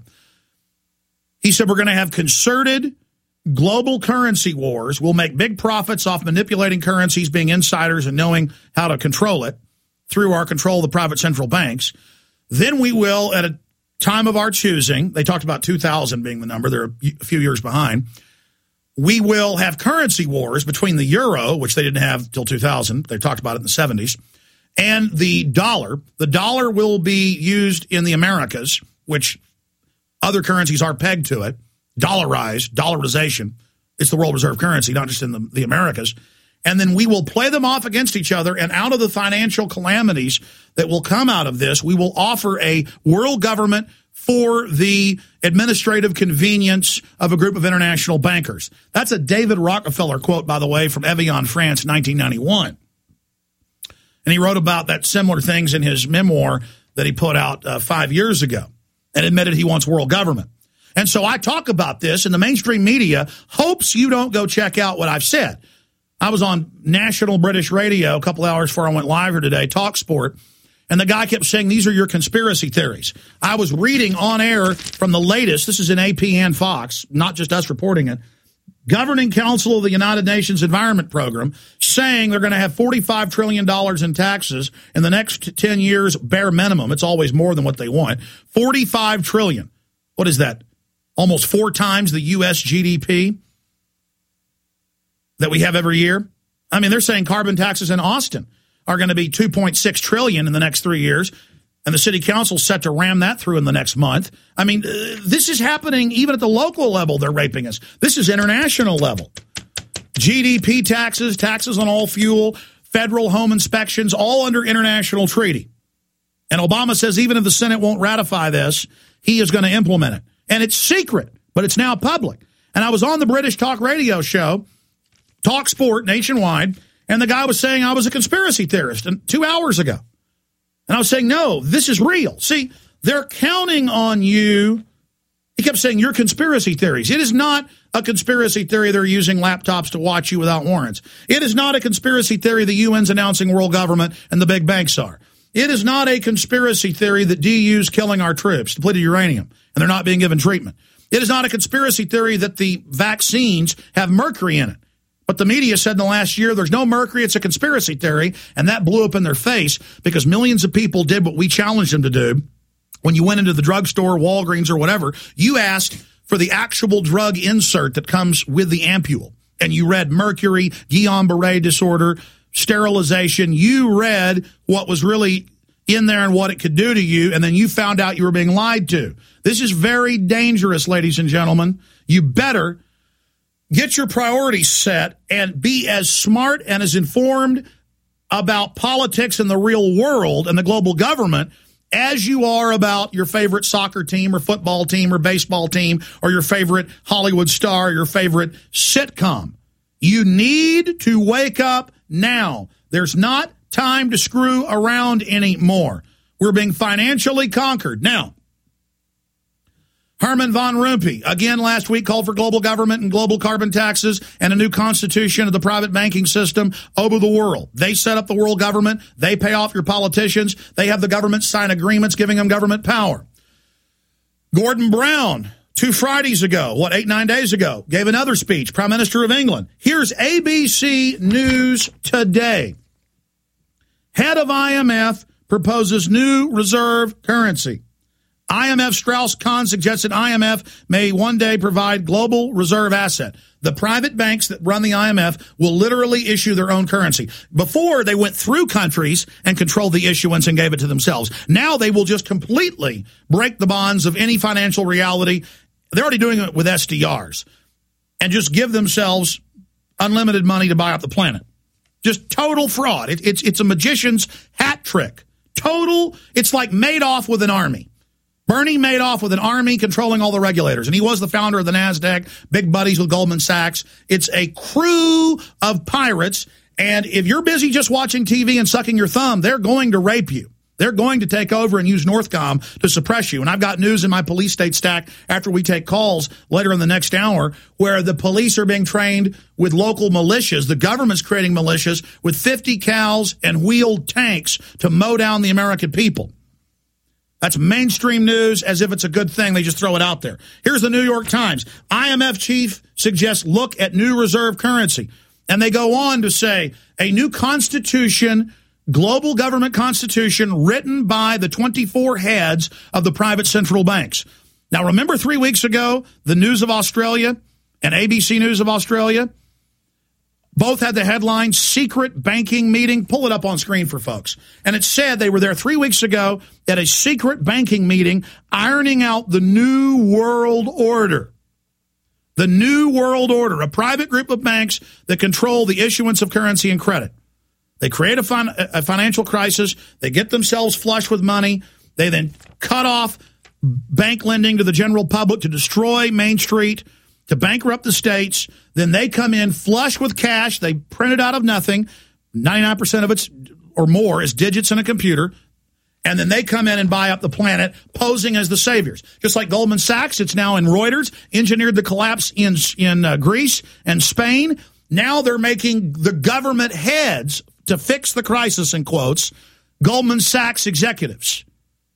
He said we're going to have concerted global currency wars. We'll make big profits off manipulating currencies, being insiders, and knowing how to control it through our control of the private central banks. Then we will, at a time of our choosing, they talked about two thousand being the number. They're a few years behind. We will have currency wars between the euro, which they didn't have till two thousand. They talked about it in the seventies, and the dollar. The dollar will be used in the Americas, which other currencies are pegged to it. Dollarized, dollarization. It's the world reserve currency, not just in the, the Americas. And then we will play them off against each other, and out of the financial calamities that will come out of this, we will offer a world government for the administrative convenience of a group of international bankers. That's a David Rockefeller quote, by the way, from Evian, France, nineteen ninety-one. And he wrote about that similar things in his memoir that he put out uh, five years ago and admitted he wants world government. And so I talk about this, and the mainstream media hopes you don't go check out what I've said. I was on national British radio a couple hours before I went live here today, Talk Sport, and the guy kept saying, these are your conspiracy theories. I was reading on air from the latest, this is in A P and Fox, not just us reporting it, Governing Council of the United Nations Environment Program, saying they're going to have forty-five trillion dollars in taxes in the next ten years, bare minimum. It's always more than what they want. forty-five trillion dollars. What is that? Almost four times the U S G D P that we have every year. I mean, they're saying carbon taxes in Austin are going to be two point six trillion dollars in the next three years, and the city council set to ram that through in the next month. I mean, uh, this is happening even at the local level. They're raping us. This is international level. G D P taxes, taxes on all fuel, federal home inspections, all under international treaty. And Obama says even if the Senate won't ratify this, he is going to implement it. And it's secret, but it's now public. And I was on the British talk radio show, Talk Sport nationwide, and the guy was saying I was a conspiracy theorist and two hours ago. And I was saying, no, this is real. See, they're counting on you. He kept saying, your conspiracy theories. It is not a conspiracy theory they're using laptops to watch you without warrants. It is not a conspiracy theory the U N's announcing world government and the big banks are. It is not a conspiracy theory that D U's killing our troops, depleted uranium, and they're not being given treatment. It is not a conspiracy theory that the vaccines have mercury in it. But the media said in the last year there's no mercury, it's a conspiracy theory, and that blew up in their face because millions of people did what we challenged them to do. When you went into the drugstore, Walgreens, or whatever, you asked for the actual drug insert that comes with the ampule. And you read mercury, Guillain-Barré disorder, sterilization. You read what was really in there and what it could do to you, and then you found out you were being lied to. This is very dangerous, ladies and gentlemen. You better get your priorities set and be as smart and as informed about politics in the real world and the global government as you are about your favorite soccer team or football team or baseball team or your favorite Hollywood star or your favorite sitcom. You need to wake up now. There's not time to screw around anymore. We're being financially conquered. Now, Herman von Rompuy, again last week, called for global government and global carbon taxes and a new constitution of the private banking system over the world. They set up the world government. They pay off your politicians. They have the government sign agreements giving them government power. Gordon Brown, two Fridays ago, what, eight, nine days ago, gave another speech, Prime Minister of England. Here's A B C News today. Head of I M F proposes new reserve currency. I M F Strauss-Kahn suggested I M F may one day provide global reserve asset. The private banks that run the I M F will literally issue their own currency. Before, they went through countries and controlled the issuance and gave it to themselves. Now they will just completely break the bonds of any financial reality. They're already doing it with S D Rs and just give themselves unlimited money to buy up the planet. Just total fraud. It, it's, it's a magician's hat trick. Total. It's like Madoff with an army. Bernie Madoff with an army controlling all the regulators. And he was the founder of the NASDAQ, big buddies with Goldman Sachs. It's a crew of pirates. And if you're busy just watching T V and sucking your thumb, they're going to rape you. They're going to take over and use Northcom to suppress you. And I've got news in my police state stack after we take calls later in the next hour where the police are being trained with local militias. The government's creating militias with fifty cows and wheeled tanks to mow down the American people. That's mainstream news as if it's a good thing. They just throw it out there. Here's the New York Times. I M F chief suggests look at new reserve currency. And they go on to say a new constitution, global government constitution written by the twenty-four heads of the private central banks. Now, remember three weeks ago, the News of Australia and A B C News of Australia both had the headline, secret banking meeting. Pull it up on screen for folks. And it said they were there three weeks ago at a secret banking meeting ironing out the new world order. The new world order, a private group of banks that control the issuance of currency and credit. They create a, fin- a financial crisis. They get themselves flush with money. They then cut off bank lending to the general public to destroy Main Street, to bankrupt the states. Then they come in flush with cash. They print it out of nothing. ninety-nine percent of it or more is digits in a computer. And then they come in and buy up the planet, posing as the saviors. Just like Goldman Sachs, it's now in Reuters, engineered the collapse in, in uh, Greece and Spain. Now they're making the government heads to fix the crisis, in quotes, Goldman Sachs executives.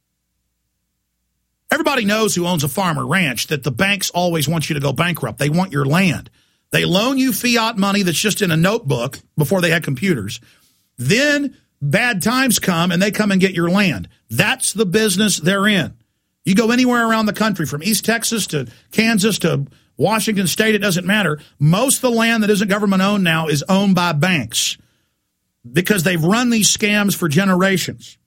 Everybody knows who owns a farm or ranch that the banks always want you to go bankrupt. They want your land. They loan you fiat money that's just in a notebook before they had computers. Then bad times come and they come and get your land. That's the business they're in. You go anywhere around the country, from East Texas to Kansas to Washington State, it doesn't matter. Most of the land that isn't government owned now is owned by banks because they've run these scams for generations.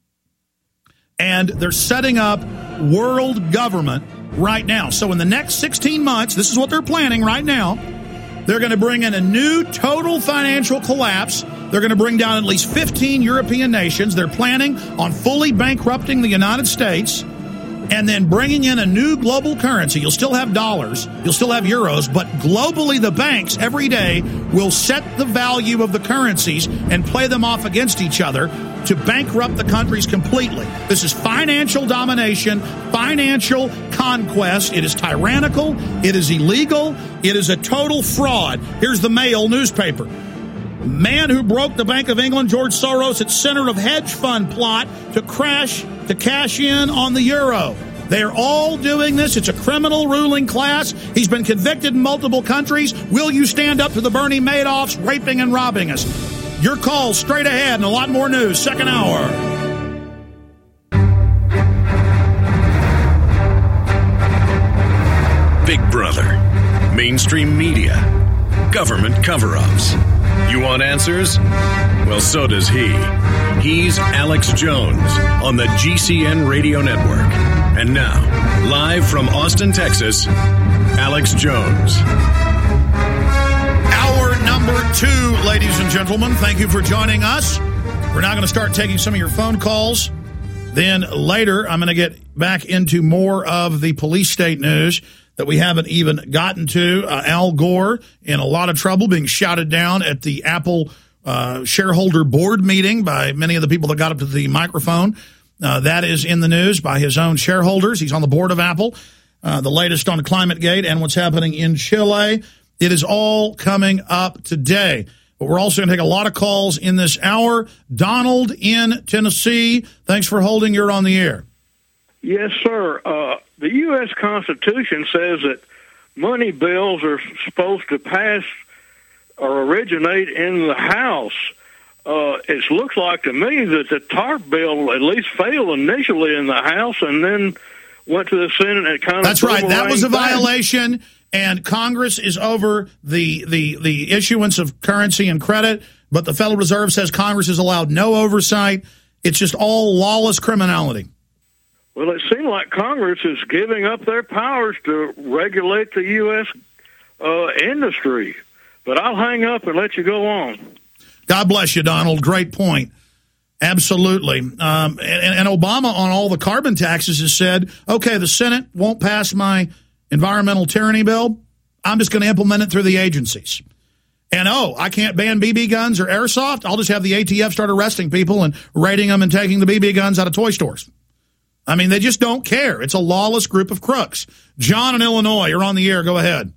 And they're setting up world government right now. So in the next sixteen months, this is what they're planning right now. They're going to bring in a new total financial collapse. They're going to bring down at least fifteen European nations. They're planning on fully bankrupting the United States and then bringing in a new global currency. You'll still have dollars. You'll still have euros. But globally, the banks every day will set the value of the currencies and play them off against each other to bankrupt the countries completely. This is financial domination, financial conquest. It is tyrannical. It is illegal. It is a total fraud. Here's the Mail newspaper. Man who broke the Bank of England, George Soros, at center of hedge fund plot to crash, to cash in on the euro. They're all doing this. It's a criminal ruling class. He's been convicted in multiple countries. Will you stand up to the Bernie Madoffs raping and robbing us? Your call straight ahead and a lot more news. Second hour. Big Brother, mainstream media, government cover-ups. You want answers? Well, so does he. He's Alex Jones on the G C N Radio Network. And now, live from Austin, Texas, Alex Jones. Hour number two, ladies and gentlemen. Thank you for joining us. We're now going to start taking some of your phone calls. Then later, I'm going to get back into more of the police state news that we haven't even gotten to. Uh, Al Gore in a lot of trouble, being shouted down at the Apple uh, shareholder board meeting by many of the people that got up to the microphone. Uh, that is in the news by his own shareholders. He's on the board of Apple. Uh, the latest on ClimateGate and what's happening in Chile. It is all coming up today. But we're also going to take a lot of calls in this hour. Donald in Tennessee, thanks for holding. You're on the air. Yes, sir. Uh, the U S Constitution says that money bills are supposed to pass or originate in the House. Uh, it looks like to me that the TARP bill at least failed initially in the House and then went to the Senate and it kind of... That's right. That was a violation. And Congress is over the, the the issuance of currency and credit, but the Federal Reserve says Congress is allowed no oversight. It's just all lawless criminality. Well, it seems like Congress is giving up their powers to regulate the U S uh, industry. But I'll hang up and let you go on. God bless you, Donald. Great point. Absolutely. Um, and, and Obama on all the carbon taxes has said, okay, the Senate won't pass my environmental tyranny bill. I'm just going to implement it through the agencies. And, oh, I can't ban B B guns or airsoft. I'll just have the A T F start arresting people and raiding them and taking the B B guns out of toy stores. I mean, they just don't care. It's a lawless group of crooks. John in Illinois, you're on the air. Go ahead.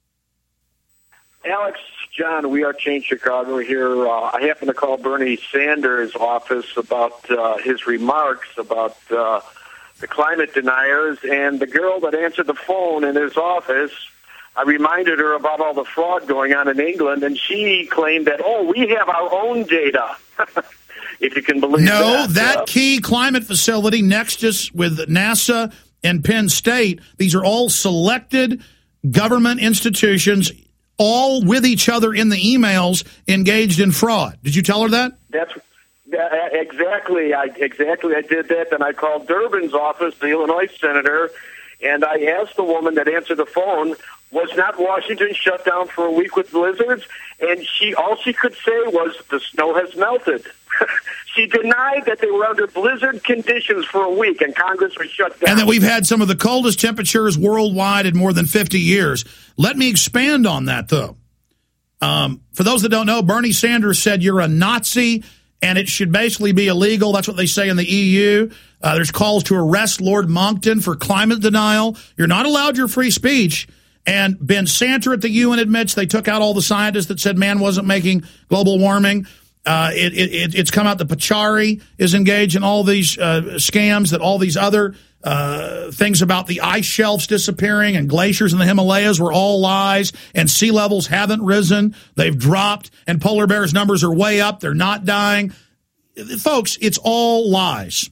Alex, John, We Are Change Chicago here. Uh, I happened to call Bernie Sanders' office about uh, his remarks about uh, the climate deniers, and the girl that answered the phone in his office, I reminded her about all the fraud going on in England, and she claimed that, oh, we have our own data, if you can believe no, that. No, that uh, key climate facility, Nexus with NASA and Penn State, these are all selected government institutions, all with each other in the emails, engaged in fraud. Did you tell her that? That's Yeah, exactly. I exactly I did that. Then I called Durbin's office, the Illinois senator, and I asked the woman that answered the phone, was not Washington shut down for a week with blizzards? And she all she could say was the snow has melted. She denied that they were under blizzard conditions for a week and Congress was shut down. And that we've had some of the coldest temperatures worldwide in more than fifty years. Let me expand on that, though. Um, for those that don't know, Bernie Sanders said you're a Nazi and it should basically be illegal. That's what they say in the E U. Uh, there's calls to arrest Lord Monckton for climate denial. You're not allowed your free speech. And Ben Santer at the U N admits they took out all the scientists that said man wasn't making global warming. Uh, it, it, it's come out that Pachari is engaged in all these uh, scams, that all these other uh, things about the ice shelves disappearing and glaciers in the Himalayas were all lies, and sea levels haven't risen. They've dropped, and polar bears' numbers are way up. They're not dying. Folks, it's all lies.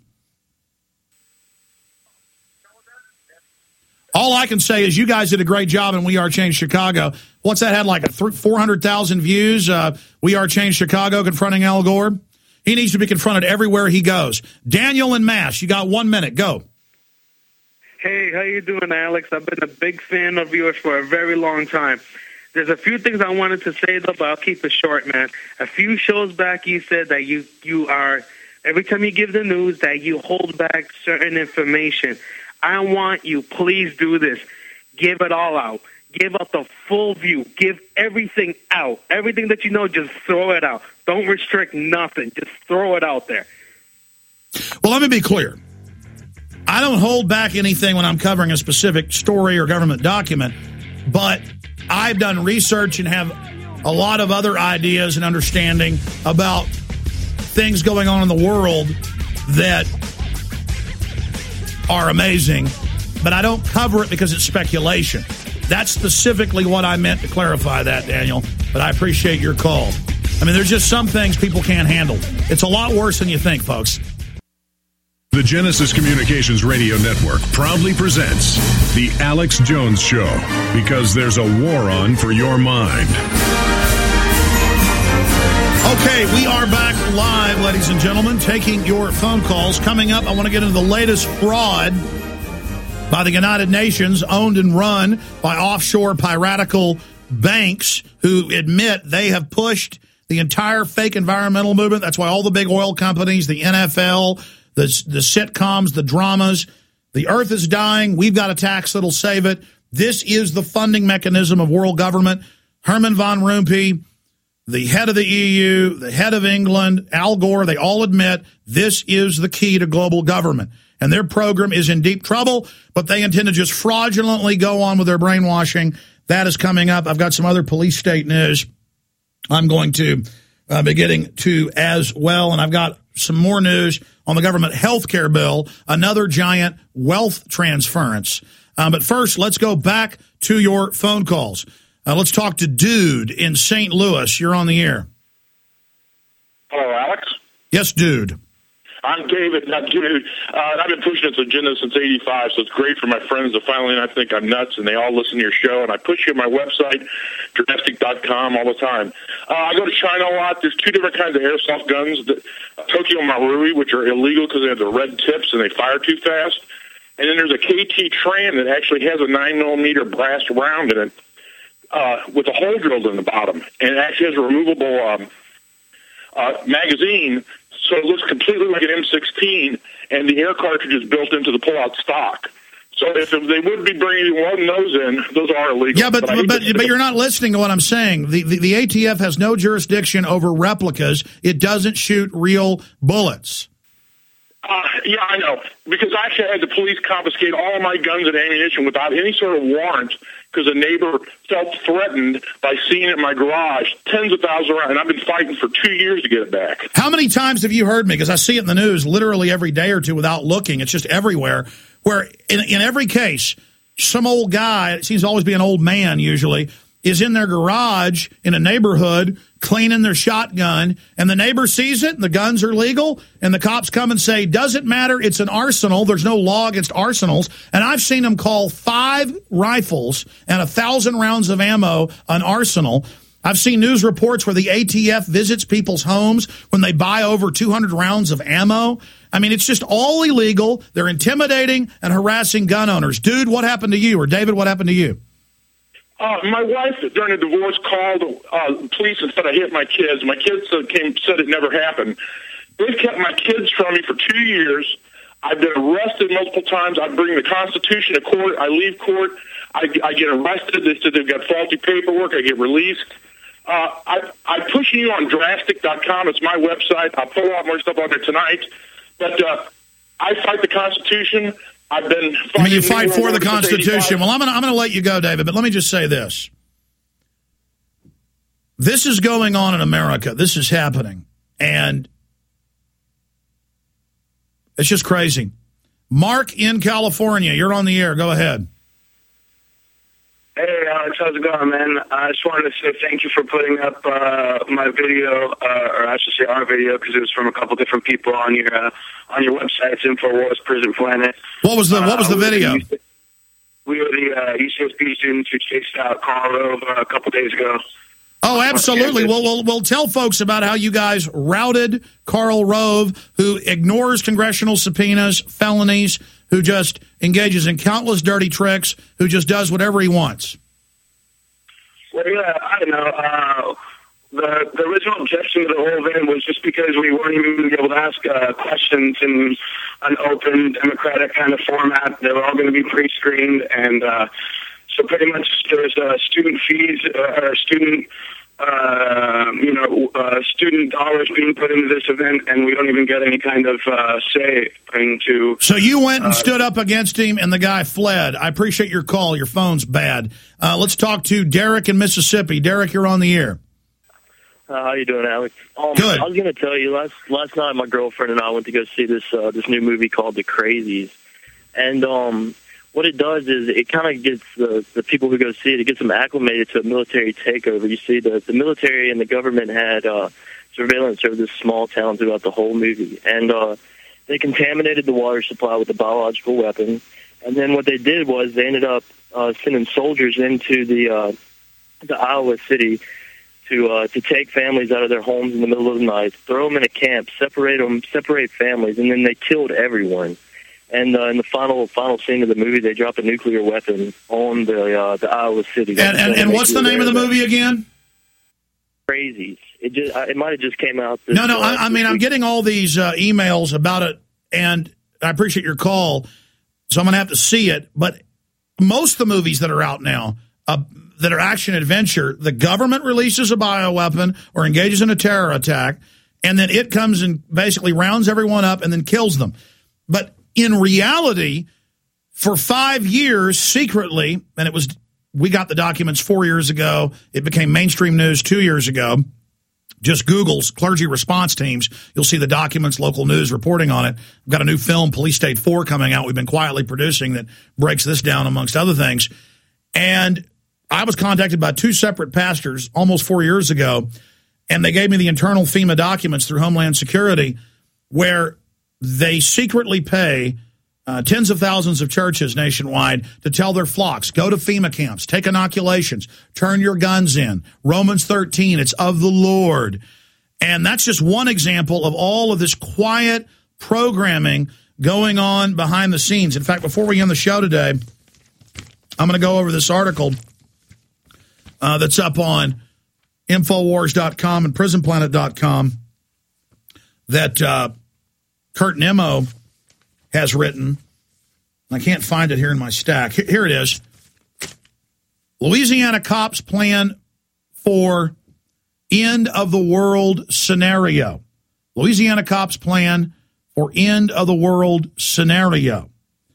All I can say is you guys did a great job in We Are Change Chicago. What's that had, like a four hundred thousand views? Uh, We Are Change Chicago confronting Al Gore. He needs to be confronted everywhere he goes. Daniel in Mass, you got one minute. Go. Hey, how you doing, Alex? I've been a big fan of yours for a very long time. There's a few things I wanted to say, though, but I'll keep it short, man. A few shows back, you said that you, you are, every time you give the news, that you hold back certain information. I want you, please do this. Give it all out. Give out the full view. Give everything out. Everything that you know, just throw it out. Don't restrict nothing. Just throw it out there. Well, let me be clear. I don't hold back anything when I'm covering a specific story or government document, but I've done research and have a lot of other ideas and understanding about things going on in the world that are amazing, but I don't cover it because it's speculation. That's specifically what I meant to clarify that, Daniel, but I appreciate your call. I mean, there's just some things people can't handle. It's a lot worse than you think, folks. The Genesis Communications Radio Network proudly presents The Alex Jones Show, because there's a war on for your mind. Okay, we are back live, ladies and gentlemen, taking your phone calls. Coming up, I want to get into the latest fraud by the United Nations, owned and run by offshore piratical banks who admit they have pushed the entire fake environmental movement. That's why all the big oil companies, the N F L, the, the sitcoms, the dramas. The earth is dying. We've got a tax that'll save it. This is the funding mechanism of world government. Herman von Rompuy, the head of the E U, the head of England, Al Gore, they all admit this is the key to global government. And their program is in deep trouble, but they intend to just fraudulently go on with their brainwashing. That is coming up. I've got some other police state news I'm going to uh, be getting to as well. And I've got some more news on the government health care bill, another giant wealth transference. Um, but first, let's go back to your phone calls. Uh, let's talk to Dude in Saint Louis. You're on the air. Hello, Alex. Yes, Dude. I'm David, not Dude. Uh, I've been pushing this agenda since eighty-five, so it's great for my friends to finally not think I'm nuts, and they all listen to your show. And I push you on my website, drastic dot com, all the time. Uh, I go to China a lot. There's two different kinds of airsoft guns, that, uh, Tokyo Marui, which are illegal because they have the red tips and they fire too fast. And then there's a K T Tran that actually has a nine millimeter brass round in it uh, with a hole drilled in the bottom. And it actually has a removable um, uh, magazine, so it looks completely like an M sixteen, and the air cartridge is built into the pull-out stock. So if they would be bringing one of those in, those are illegal. Yeah, but but, but, but you're not listening to what I'm saying. The, the the A T F has no jurisdiction over replicas. It doesn't shoot real bullets. Uh, yeah, I know. Because I actually had the police confiscate all of my guns and ammunition without any sort of warrant because a neighbor felt threatened by seeing it in my garage, tens of thousands around, and I've been fighting for two years to get it back. How many times have you heard me? Because I see it in the news literally every day or two without looking. It's just everywhere. Where in, in every case, some old guy, it seems to always be an old man usually, is in their garage in a neighborhood cleaning their shotgun, and the neighbor sees it, and the guns are legal, and the cops come and say, doesn't matter, it's an arsenal, there's no law against arsenals, and I've seen them call five rifles and a thousand rounds of ammo an arsenal. I've seen news reports where the A T F visits people's homes when they buy over two hundred rounds of ammo. I mean, it's just all illegal. They're intimidating and harassing gun owners. Dude, what happened to you? Or David, what happened to you? Uh, my wife, during a divorce, called uh, police and said I hit my kids. My kids uh, came, said it never happened. They've kept my kids from me for two years. I've been arrested multiple times. I bring the Constitution to court. I leave court. I, I get arrested. They said they've got faulty paperwork. I get released. Uh, I, I'm pushing you on drastic dot com. It's my website. I'll put a lot more stuff on there tonight. But uh, I fight the Constitution. I've been I mean, you fight for the Constitution. Well, I'm going to I'm going to let you go, David, but let me just say this. This is going on in America. This is happening. And it's just crazy. Mark in California, you're on the air. Go ahead. Hey, Alex, how's it going, man? I just wanted to say thank you for putting up uh, my video, uh, or I should say our video, because it was from a couple different people on your uh, on your website. It's InfoWars Prison Planet. What was the What was the uh, video? We were the uh, U C S B students who chased out Karl Rove uh, a couple days ago. Oh, absolutely. Well, we'll, we'll tell folks about how you guys routed Karl Rove, who ignores congressional subpoenas, felonies, who just engages in countless dirty tricks, who just does whatever he wants. Well, yeah, I don't know. Uh, the, the original objection to the whole thing was just because we weren't even going to be able to ask uh, questions in an open, democratic kind of format. They were all going to be pre-screened, and uh, so pretty much there's uh, student fees uh, or student, uh, you know, uh, student dollars being put into this event, and we don't even get any kind of uh, say into. So you went and uh, stood up against him, and the guy fled. I appreciate your call. Your phone's bad. Uh, let's talk to Derek in Mississippi. Derek, you're on the air. Uh, how you doing, Alex? Um, Good. I was going to tell you last last night. My girlfriend and I went to go see this uh, this new movie called The Crazies, and um. what it does is it kind of gets the, the people who go see it, it gets them acclimated to a military takeover. You see, the, the military and the government had uh, surveillance over this small town throughout the whole movie. And uh, they contaminated the water supply with a biological weapon. And then what they did was they ended up uh, sending soldiers into the uh, the Iowa City to uh, to take families out of their homes in the middle of the night, throw them in a camp, separate them, separate families, and then they killed everyone. And uh, in the final final scene of the movie, they drop a nuclear weapon on the uh, the Iowa City. And, and, and what's the name of the movie again? Crazies. It just it might have just came out. This, no, no. uh, I, I mean, I'm getting all these uh, emails about it and I appreciate your call, so I'm going to have to see it. But most of the movies that are out now uh, that are action adventure, the government releases a bioweapon or engages in a terror attack, and then it comes and basically rounds everyone up and then kills them. But in reality, for five years, secretly, and it was we got the documents four years ago. It became mainstream news two years ago. Just Google's clergy response teams. You'll see the documents, local news reporting on it. We've got a new film, Police State four, coming out. We've been quietly producing that breaks this down, amongst other things. And I was contacted by two separate pastors almost four years ago, and they gave me the internal FEMA documents through Homeland Security where they secretly pay Uh, tens of thousands of churches nationwide to tell their flocks, go to FEMA camps, take inoculations, turn your guns in. Romans thirteen, it's of the Lord. And that's just one example of all of this quiet programming going on behind the scenes. In fact, before we end the show today, I'm going to go over this article uh, that's up on Infowars dot com and Prison Planet dot com that uh, Kurt Nimmo has written. I can't find it here in my stack. Here it is. Louisiana cops plan for end of the world scenario. Louisiana cops plan for end of the world scenario.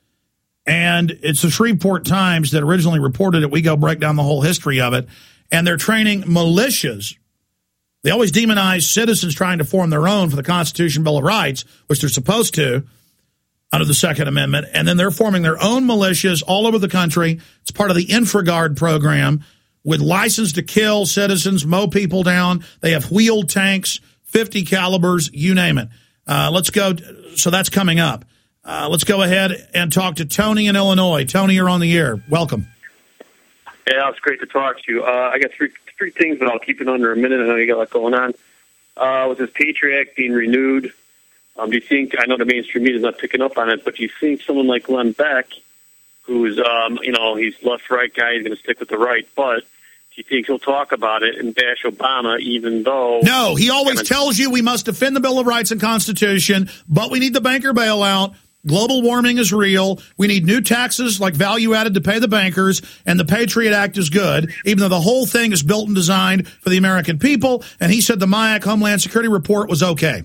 And it's the Shreveport Times that originally reported it. We go break down the whole history of it. And they're training militias. They always demonize citizens trying to form their own for the Constitution, Bill of Rights, which they're supposed to under the Second Amendment, and then they're forming their own militias all over the country. It's part of the InfraGard program with license to kill citizens, mow people down. They have wheeled tanks, fifty calibers, you name it. Uh, let's go. So that's coming up. Uh, let's go ahead and talk to Tony in Illinois. Tony, you're on the air. Welcome. Yeah, it's great to talk to you. Uh, I got three three things, but I'll keep it under a minute. I know you got a lot going on. Uh, with this Patriot Act being renewed, Um, do you think, I know the mainstream media is not picking up on it, but do you think someone like Glenn Beck, who's, um, you know, he's left-right guy, he's going to stick with the right, but do you think he'll talk about it and bash Obama even though... No, he always tells you we must defend the Bill of Rights and Constitution, but we need the banker bailout. Global warming is real. We need new taxes like value added to pay the bankers, and the Patriot Act is good, even though the whole thing is built and designed for the American people. And he said the MIAC Homeland Security report was okay.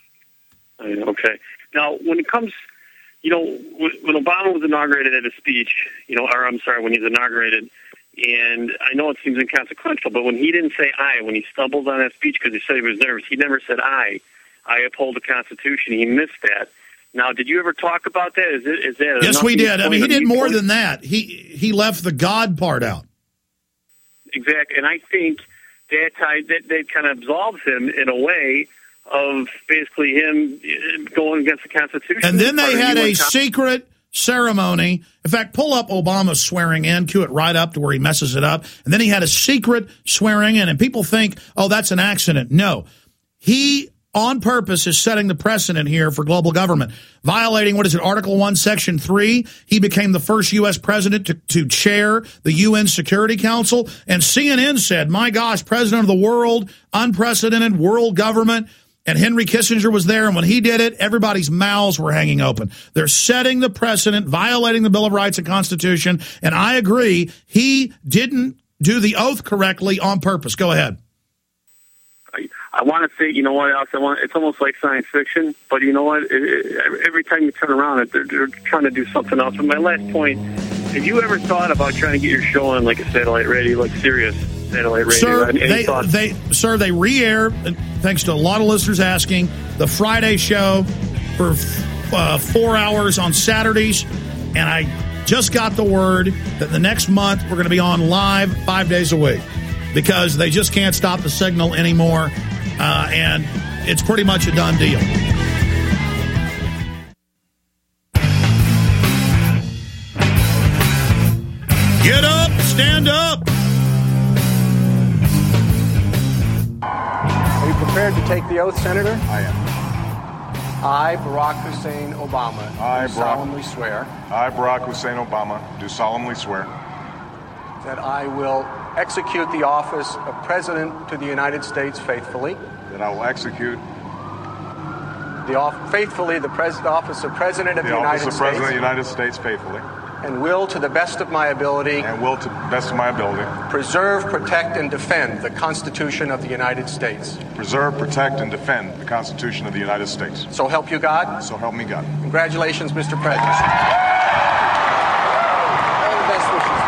Okay. Now, when it comes, you know, when Obama was inaugurated at his speech, you know, or I'm sorry, when he's inaugurated, and I know it seems inconsequential, but when he didn't say I, when he stumbled on that speech because he said he was nervous, he never said I. I uphold the Constitution. He missed that. Now, did you ever talk about that? Is it? Is that? Yes, we did. I mean, he did more than that. He he left the God part out. Exactly, and I think that that that kind of absolves him in a way of basically him going against the Constitution. And then they had a secret ceremony. In fact, pull up Obama's swearing in, cue it right up to where he messes it up. And then he had a secret swearing in, and people think, oh, that's an accident. No. He, on purpose, is setting the precedent here for global government. Violating, what is it, Article one, Section three. He became the first U S president to, to chair the U N Security Council. And C N N said, my gosh, president of the world, unprecedented world government. And Henry Kissinger was there, and when he did it, everybody's mouths were hanging open. They're setting the precedent, violating the Bill of Rights and Constitution, and I agree, he didn't do the oath correctly on purpose. Go ahead. I, I want to say, you know what else? I want, it's almost like science fiction, but you know what? It, it, every time you turn around, they're, they're trying to do something else. And my last point, have you ever thought about trying to get your show on like a satellite radio, like Sirius satellite radio? Sir, Any they, thoughts? they, sir, they re-air, thanks to a lot of listeners asking, the Friday show for uh, four hours on Saturdays, and I just got the word that the next month we're going to be on live five days a week because they just can't stop the signal anymore, uh, and it's pretty much a done deal. Get up, stand up. Are you prepared to take the oath, Senator? I am. I, Barack Hussein Obama, I, do Barack, solemnly swear. I, Barack Hussein Obama, do solemnly swear. That I will execute the office of President to the United States faithfully. That I will execute the off- faithfully the pres- office of President of the, the United office of States. President of the United States faithfully. And will, to the best of my ability, And will, to the best of my ability, preserve, protect, and defend the Constitution of the United States. preserve, protect, and defend the Constitution of the United States. So help you God. So help me God. Congratulations, Mister President. All the best wishes.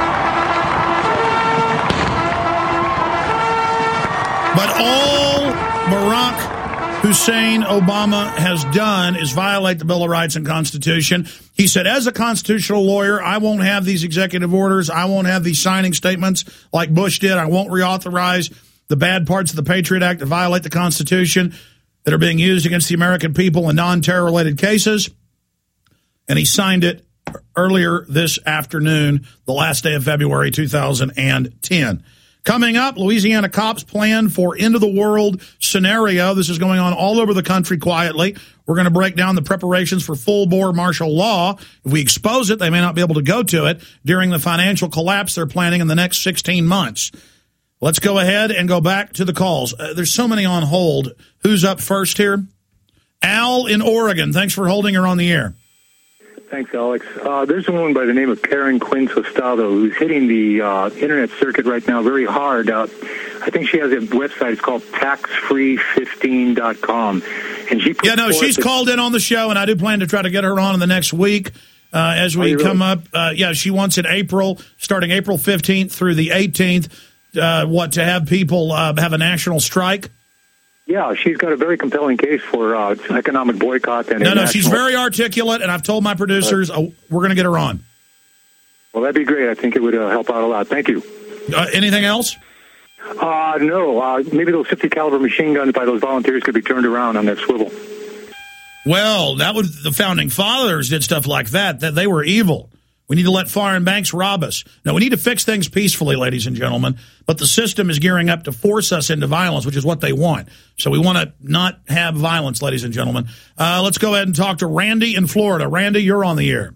But all Barack Hussein Obama has done is violate the Bill of Rights and Constitution. He said, as a constitutional lawyer, I won't have these executive orders. I won't have these signing statements like Bush did. I won't reauthorize the bad parts of the Patriot Act that violate the Constitution that are being used against the American people in non-terror related cases. And he signed it earlier this afternoon, the last day of February two thousand ten. Coming up, Louisiana cops plan for end-of-the-world scenario. This is going on all over the country quietly. We're going to break down the preparations for full-bore martial law. If we expose it, they may not be able to go to it during the financial collapse they're planning in the next sixteen months. Let's go ahead and go back to the calls. Uh, there's so many on hold. Who's up first here? Al in Oregon. Thanks for holding her on the air. Thanks, Alex. Uh, there's a woman by the name of Karen Quinn Sostado who's hitting the uh, internet circuit right now very hard. Uh, I think she has a website. It's called tax free fifteen dot com. And she yeah, no, she's the- called in on the show, and I do plan to try to get her on in the next week uh, as we really? come up. Uh, yeah, she wants in April, starting April fifteenth through the eighteenth, uh, what, to have people uh, have a national strike? Yeah, she's got a very compelling case for uh, economic boycott. And no, no, national- she's very articulate, and I've told my producers uh, we're going to get her on. Well, that'd be great. I think it would uh, help out a lot. Thank you. Uh, anything else? Uh, no. Uh, maybe those fifty caliber machine guns by those volunteers could be turned around on that swivel. Well, that was the founding fathers did stuff like that. That they were evil. We need to let foreign banks rob us. No, we need to fix things peacefully, ladies and gentlemen. But the system is gearing up to force us into violence, which is what they want. So we want to not have violence, ladies and gentlemen. Uh, let's go ahead and talk to Randy in Florida. Randy, you're on the air.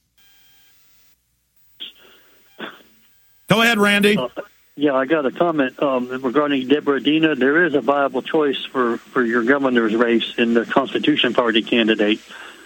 Go ahead, Randy. Uh, yeah, I got a comment um, regarding Deborah Dina. There is a viable choice for, for your governor's race in the Constitution Party candidate.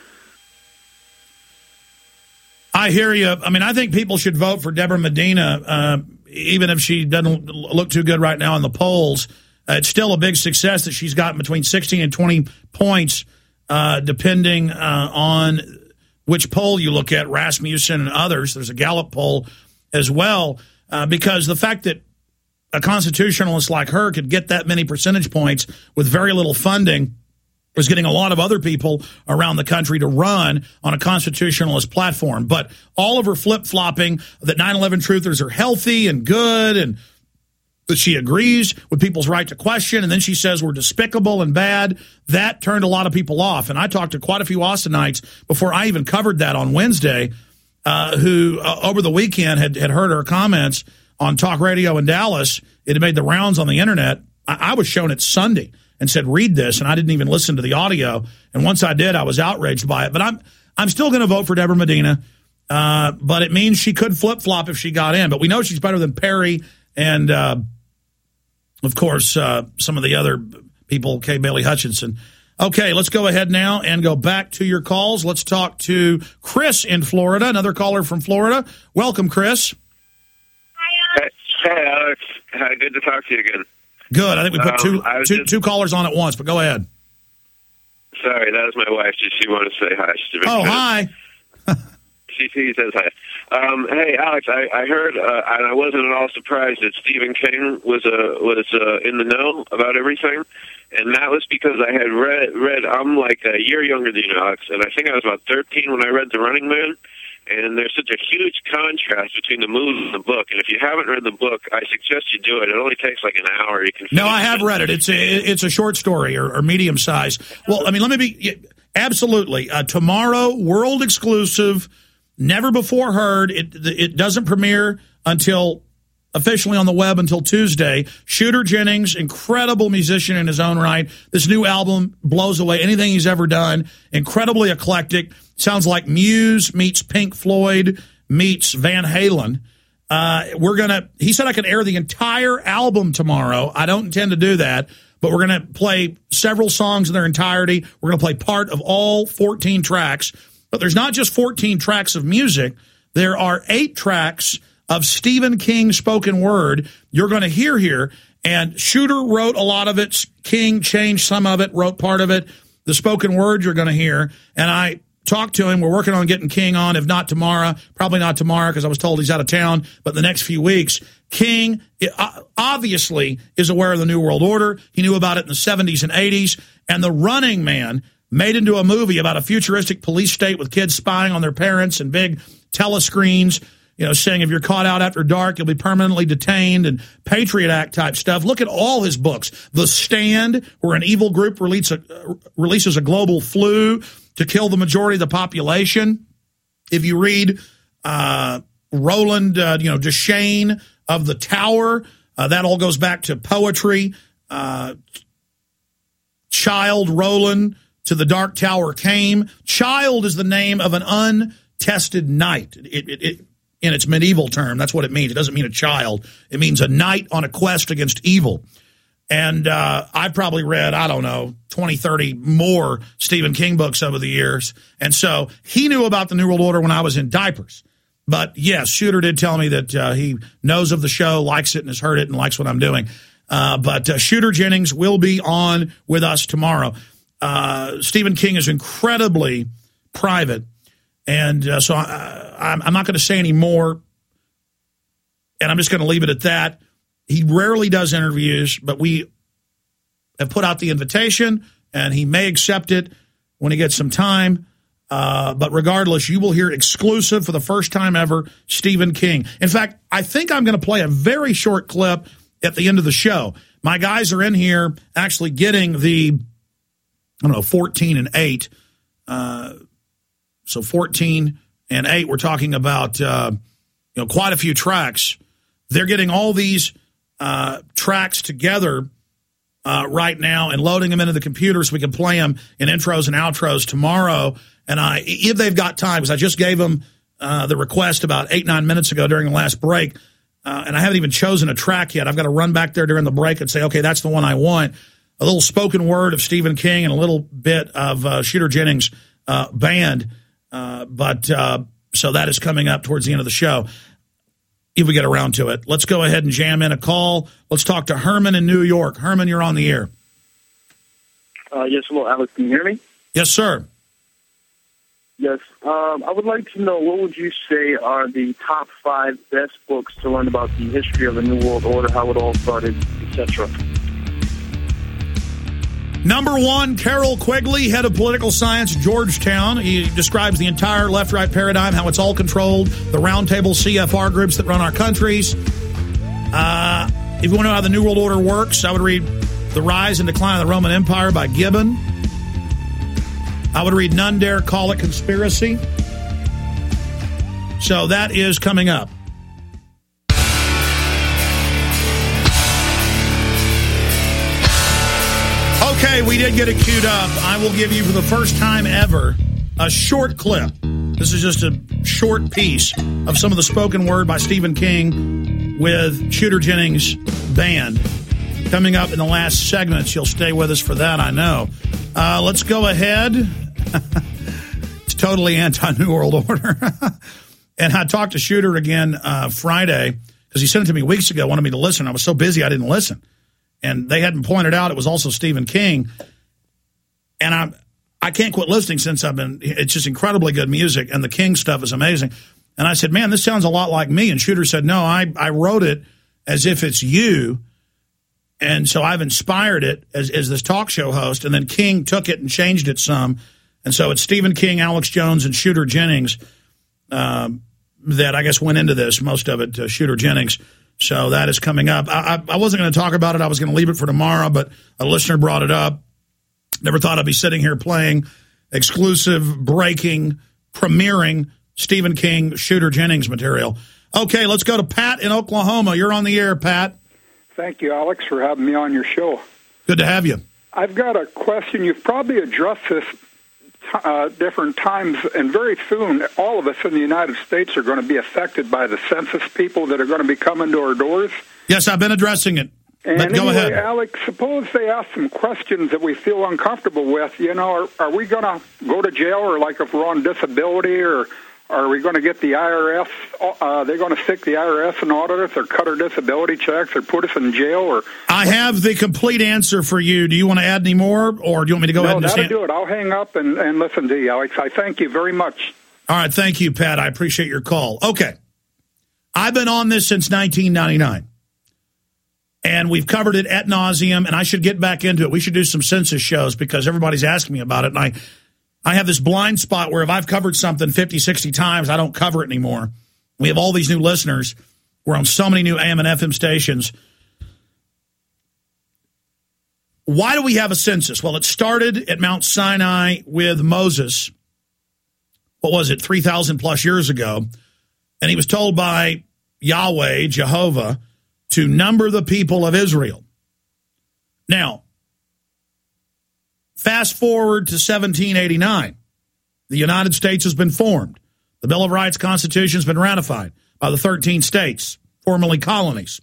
I hear you. I mean, I think people should vote for Deborah Medina, uh, even if she doesn't look too good right now in the polls. Uh, it's still a big success that she's gotten between sixteen and twenty points, uh, depending uh, on which poll you look at, Rasmussen and others. There's a Gallup poll as well, uh, because the fact that a constitutionalist like her could get that many percentage points with very little funding was getting a lot of other people around the country to run on a constitutionalist platform. But all of her flip-flopping that nine eleven truthers are healthy and good and that she agrees with people's right to question, and then she says we're despicable and bad, that turned a lot of people off. And I talked to quite a few Austinites before I even covered that on Wednesday, uh, who uh, over the weekend had, had heard her comments on talk radio in Dallas. It had made the rounds on the internet. I, I was shown it Sunday and said, read this, and I didn't even listen to the audio. And once I did, I was outraged by it. But I'm I'm still going to vote for Deborah Medina, uh, but it means she could flip-flop if she got in. But we know she's better than Perry and, uh, of course, uh, some of the other people, Kay Bailey Hutchinson. Okay, let's go ahead now and go back to your calls. Let's talk to Chris in Florida, another caller from Florida. Welcome, Chris. Hey, hey Alex. Hi, good to talk to you again. Good. I think we put two, um, two, just, two callers on at once, but go ahead. Sorry, that was my wife. She, she wanted to say hi. She's a big Oh, fan. hi. she, she says hi. Um, hey, Alex, I, I heard, uh, and I wasn't at all surprised that Stephen King was uh, was uh, in the know about everything, and that was because I had read, read, I'm like a year younger than you, Alex, and I think I was about thirteen when I read The Running Man. And there's such a huge contrast between the movie and the book. And if you haven't read the book, I suggest you do it. It only takes like an hour. You can. No, I have read it. It's a, it's a short story or, or medium size. Well, I mean, let me be absolutely uh, tomorrow, world exclusive, never before heard. It it doesn't premiere until officially on the web until Tuesday. Shooter Jennings, incredible musician in his own right. This new album blows away anything he's ever done. Incredibly eclectic. Sounds like Muse meets Pink Floyd meets Van Halen. Uh, we're going to, he said I could air the entire album tomorrow. I don't intend to do that, but we're going to play several songs in their entirety. We're going to play part of all fourteen tracks. But there's not just fourteen tracks of music. There are eight tracks of Stephen King spoken word you're going to hear here. And Shooter wrote a lot of it. King changed some of it, wrote part of it. The spoken word you're going to hear. And I talked to him. We're working on getting King on, if not tomorrow. Probably not tomorrow because I was told he's out of town. But the next few weeks, King obviously is aware of the New World Order. He knew about it in the seventies and eighties. And The Running Man, made into a movie about a futuristic police state with kids spying on their parents and big telescreens, you know, saying if you're caught out after dark, you'll be permanently detained, and Patriot Act type stuff. Look at all his books. The Stand, where an evil group release a, uh, releases a global flu to kill the majority of the population. If you read uh, Roland, uh, you know, Deschain of The Tower, uh, that all goes back to poetry. Uh, Child Roland, To the Dark Tower Came. Child is the name of an untested knight. It, it, it, in its medieval term, that's what it means. It doesn't mean a child. It means a knight on a quest against evil. And uh, I've probably read, I don't know, twenty, thirty more Stephen King books over the years. And so he knew about the New World Order when I was in diapers. But, yes, Shooter did tell me that uh, he knows of the show, likes it, and has heard it, and likes what I'm doing. Uh, but uh, Shooter Jennings will be on with us tomorrow. Uh, Stephen King is incredibly private. And uh, so I, I'm, I'm not going to say any more, and I'm just going to leave it at that. He rarely does interviews, but we have put out the invitation, and he may accept it when he gets some time. Uh, but regardless, you will hear exclusive for the first time ever, Stephen King. In fact, I think I'm going to play a very short clip at the end of the show. My guys are in here actually getting the, I don't know, fourteen and eight. Uh, so fourteen and eight, we're talking about, uh, you know, quite a few tracks. They're getting all these uh, tracks together uh, right now and loading them into the computer so we can play them in intros and outros tomorrow. And I, if they've got time, because I just gave them uh, the request about eight, nine minutes ago during the last break, uh, and I haven't even chosen a track yet. I've got to run back there during the break and say, okay, that's the one I want. A little spoken word of Stephen King and a little bit of uh, Shooter Jennings' uh, band. Uh, but uh, so that is coming up towards the end of the show, if we get around to it. Let's go ahead and jam in a call. Let's talk to Herman in New York. Herman, you're on the air. Uh, yes, hello, Alex. Can you hear me? Yes, sir. Yes. Um, I would like to know, what would you say are the top five best books to learn about the history of the New World Order, how it all started, et cetera? Number one, Carroll Quigley, head of political science, Georgetown. He describes the entire left-right paradigm, how it's all controlled, the roundtable C F R groups that run our countries. Uh, if you want to know how the New World Order works, I would read The Rise and Decline of the Roman Empire by Gibbon. I would read None Dare Call It Conspiracy. So that is coming up. Okay, we did get it queued up. I will give you, for the first time ever, a short clip. This is just a short piece of some of the spoken word by Stephen King with Shooter Jennings' band. Coming up in the last segments. You'll stay with us for that, I know. Uh, let's go ahead. It's totally anti-New World Order. And I talked to Shooter again uh, Friday, because he sent it to me weeks ago, wanted me to listen. I was so busy I didn't listen. And they hadn't pointed out it was also Stephen King. And I I can't quit listening since I've been, it's just incredibly good music, and the King stuff is amazing. And I said, man, this sounds a lot like me. And Shooter said, no, I, I wrote it as if it's you. And so I've inspired it as, as this talk show host. And then King took it and changed it some. And so it's Stephen King, Alex Jones, and Shooter Jennings um, that I guess went into this, most of it, uh, Shooter Jennings. So that is coming up. I, I, I wasn't going to talk about it. I was going to leave it for tomorrow, but a listener brought it up. Never thought I'd be sitting here playing exclusive, breaking, premiering Stephen King, Shooter Jennings material. Okay, let's go to Pat in Oklahoma. You're on the air, Pat. Thank you, Alex, for having me on your show. Good to have you. I've got a question. You've probably addressed this uh, different times, and very soon all of us in the United States are going to be affected by the census people that are going to be coming to our doors. Yes, I've been addressing it. And but go anyway, ahead. Alex, suppose they ask some questions that we feel uncomfortable with. You know, are, are we going to go to jail, or like if we're on disability, or are we going to get the I R S? Uh, they're going to stick the I R S and audit us, or cut our disability checks, or put us in jail? Or I have the complete answer for you. Do you want to add any more, or do you want me to go no, ahead and just that'll hand- do it. I'll hang up and, and listen to you, Alex. I thank you very much. All right, thank you, Pat. I appreciate your call. Okay. I've been on this since nineteen ninety-nine. And we've covered it ad nauseum, and I should get back into it. We should do some census shows because everybody's asking me about it. And I, I have this blind spot where if I've covered something fifty, sixty times, I don't cover it anymore. We have all these new listeners. We're on so many new A M and F M stations. Why do we have a census? Well, it started at Mount Sinai with Moses. What was it, three thousand plus years ago? And he was told by Yahweh, Jehovah, to number the people of Israel. Now, fast forward to seventeen eighty-nine. The United States has been formed. The Bill of Rights Constitution has been ratified by the thirteen states, formerly colonies.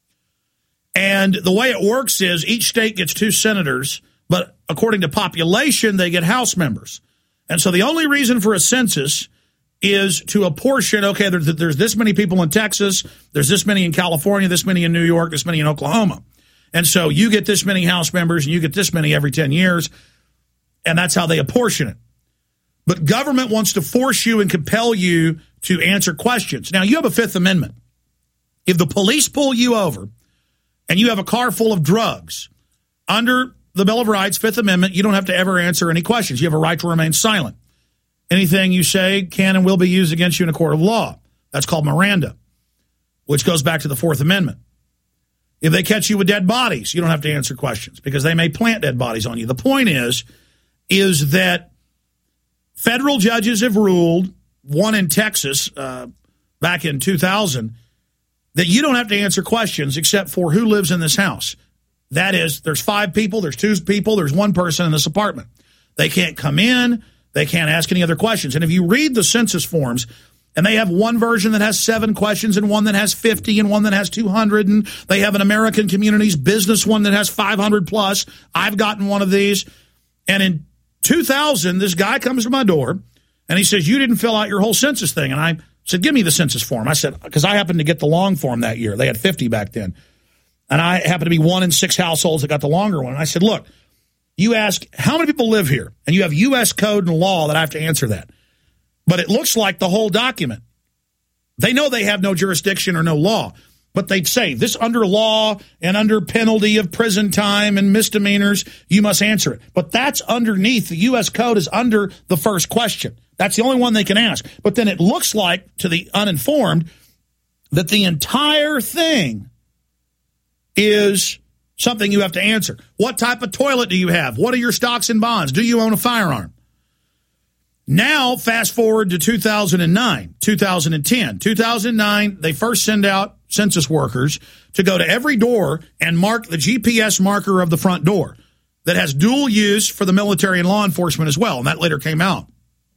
And the way it works is each state gets two senators, but according to population, they get House members. And so the only reason for a census is to apportion, okay, there's, there's this many people in Texas, there's this many in California, this many in New York, this many in Oklahoma. And so you get this many House members, and you get this many every ten years, and that's how they apportion it. But government wants to force you and compel you to answer questions. Now, you have a Fifth Amendment. If the police pull you over and you have a car full of drugs, under the Bill of Rights, Fifth Amendment, you don't have to ever answer any questions. You have a right to remain silent. Anything you say can and will be used against you in a court of law. That's called Miranda, which goes back to the Fourth Amendment. If they catch you with dead bodies, you don't have to answer questions because they may plant dead bodies on you. The point is, is that federal judges have ruled, one in Texas uh, back in two thousand, that you don't have to answer questions except for who lives in this house. That is, there's five people, there's two people, there's one person in this apartment. They can't come in. They can't ask any other questions. And if you read the census forms, and they have one version that has seven questions and one that has fifty and one that has two hundred, and they have an American Communities business one that has five hundred plus. I've gotten one of these. And in two thousand, this guy comes to my door, and he says, you didn't fill out your whole census thing. And I said, give me the census form. I said, because I happened to get the long form that year. They had fifty back then. And I happened to be one in six households that got the longer one. And I said, look, you ask how many people live here, and you have U S code and law that I have to answer that. But it looks like the whole document. They know they have no jurisdiction or no law, but they'd say this under law and under penalty of prison time and misdemeanors, you must answer it. But that's underneath. The U S code is under the first question. That's the only one they can ask. But then it looks like, to the uninformed, that the entire thing is something you have to answer. What type of toilet do you have? What are your stocks and bonds? Do you own a firearm? Now, fast forward to two thousand nine, two thousand ten. two thousand nine, they first send out census workers to go to every door and mark the G P S marker of the front door that has dual use for the military and law enforcement as well, and that later came out.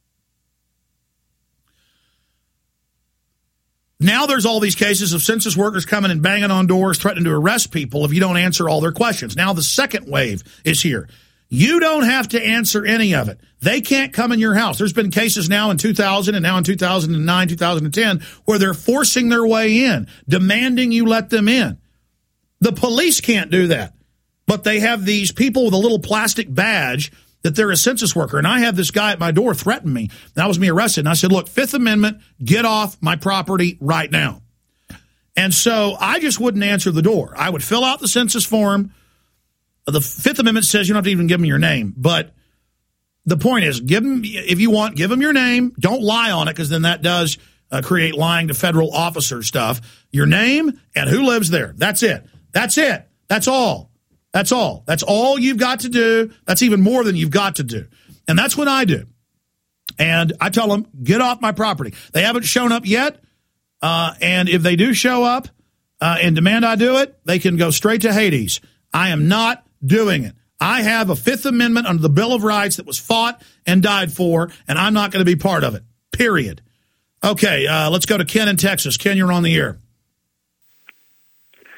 Now there's all these cases of census workers coming and banging on doors, threatening to arrest people if you don't answer all their questions. Now the second wave is here. You don't have to answer any of it. They can't come in your house. There's been cases now in two thousand and now in two thousand nine, two thousand ten where they're forcing their way in, demanding you let them in. The police can't do that. But they have these people with a little plastic badge that they're a census worker. And I have this guy at my door threaten me. That was me arrested. And I said, look, Fifth Amendment, get off my property right now. And so I just wouldn't answer the door. I would fill out the census form. The Fifth Amendment says you don't have to even give them your name. But the point is, give them, if you want, give them your name. Don't lie on it, because then that does uh, create lying to federal officer stuff. Your name and who lives there. That's it. That's it. That's all. That's all. That's all you've got to do. That's even more than you've got to do. And that's what I do. And I tell them, get off my property. They haven't shown up yet. Uh, and if they do show up uh, and demand I do it, they can go straight to Hades. I am not doing it. I have a Fifth Amendment under the Bill of Rights that was fought and died for, and I'm not going to be part of it, period. Okay, uh, let's go to Ken in Texas. Ken, you're on the air.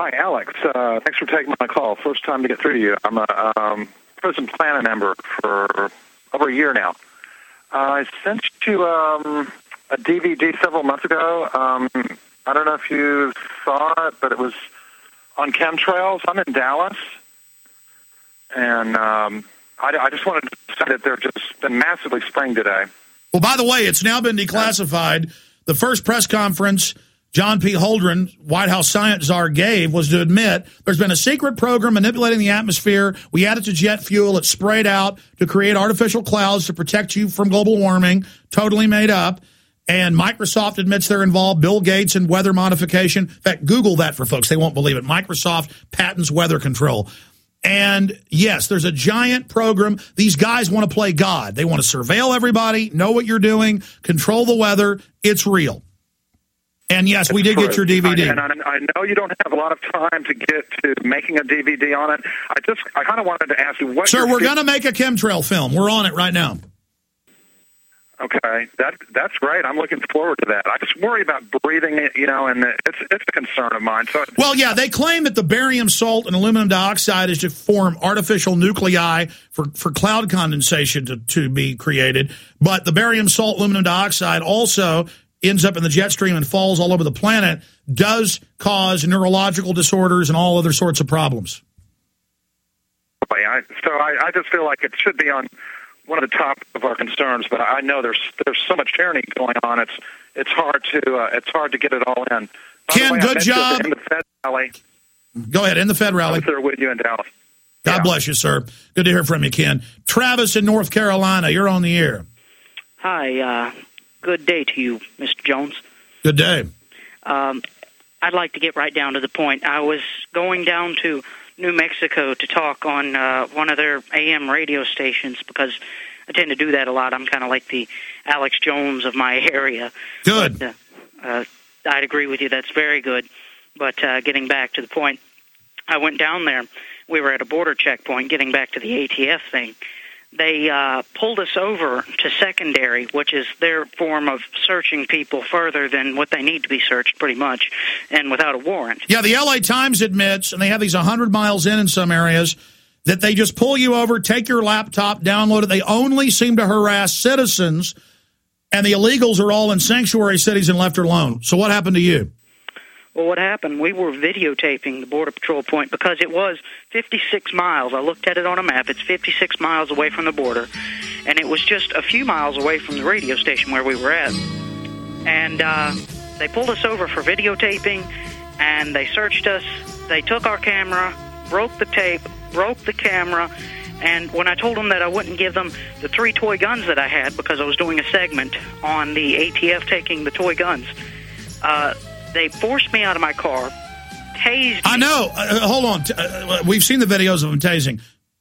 Hi, Alex. Uh, thanks for taking my call. First time to get through to you. I'm a um, prison planning member for over a year now. Uh, I sent you um, a D V D several months ago. Um, I don't know if you saw it, but it was on chemtrails. I'm in Dallas, and um, I, I just wanted to say that they're just been massively spraying today. Well, by the way, it's now been declassified. The first press conference John P. Holdren, White House science czar, gave was to admit there's been a secret program manipulating the atmosphere. We add it to jet fuel. It's sprayed out to create artificial clouds to protect you from global warming. Totally made up. And Microsoft admits they're involved. Bill Gates and weather modification. In fact, Google that for folks. They won't believe it. Microsoft patents weather control. And yes, there's a giant program. These guys want to play God. They want to surveil everybody, know what you're doing, control the weather. It's real. And yes, we did get your D V D. And I, I know you don't have a lot of time to get to making a D V D on it. I just, I kind of wanted to ask you what. Sir, we're going to make a chemtrail film. We're on it right now. Okay, that that's great. I'm looking forward to that. I just worry about breathing it, you know, and it's it's a concern of mine. So, well, yeah, they claim that the barium salt and aluminum dioxide is to form artificial nuclei for, for cloud condensation to, to be created. But the barium salt, aluminum dioxide also ends up in the jet stream and falls all over the planet, does cause neurological disorders and all other sorts of problems. I, so I, I just feel like it should be on one of the top of our concerns, but I know there's there's so much tyranny going on. It's it's hard to uh, it's hard to get it all in. By Ken, way, good job. In the Fed rally. Go ahead, in the Fed rally. I was there with you in Dallas. God yeah. bless you, sir. Good to hear from you, Ken. Travis in North Carolina, you're on the air. Hi. Uh, good day to you, Mister Jones. Good day. Um, I'd like to get right down to the point. I was going down to New Mexico to talk on uh, one of their A M radio stations because I tend to do that a lot. I'm kind of like the Alex Jones of my area. Good. But, uh, uh, I'd agree with you. That's very good. But uh, getting back to the point, I went down there. We were at a border checkpoint getting back to the A T F thing. They uh, pulled us over to secondary, which is their form of searching people further than what they need to be searched, pretty much, and without a warrant. Yeah, the L A Times admits, and they have these one hundred miles in in some areas, that they just pull you over, take your laptop, download it. They only seem to harass citizens, and the illegals are all in sanctuary cities and left alone. So what happened to you? Well, what happened, we were videotaping the Border Patrol point because it was fifty-six miles. I looked at it on a map. It's fifty-six miles away from the border, and it was just a few miles away from the radio station where we were at. And uh, they pulled us over for videotaping, and they searched us. They took our camera, broke the tape, broke the camera, and when I told them that I wouldn't give them the three toy guns that I had because I was doing a segment on the A T F taking the toy guns, uh, they forced me out of my car, tased me. I know. Uh, hold on. Uh, we've seen the videos of them tasing.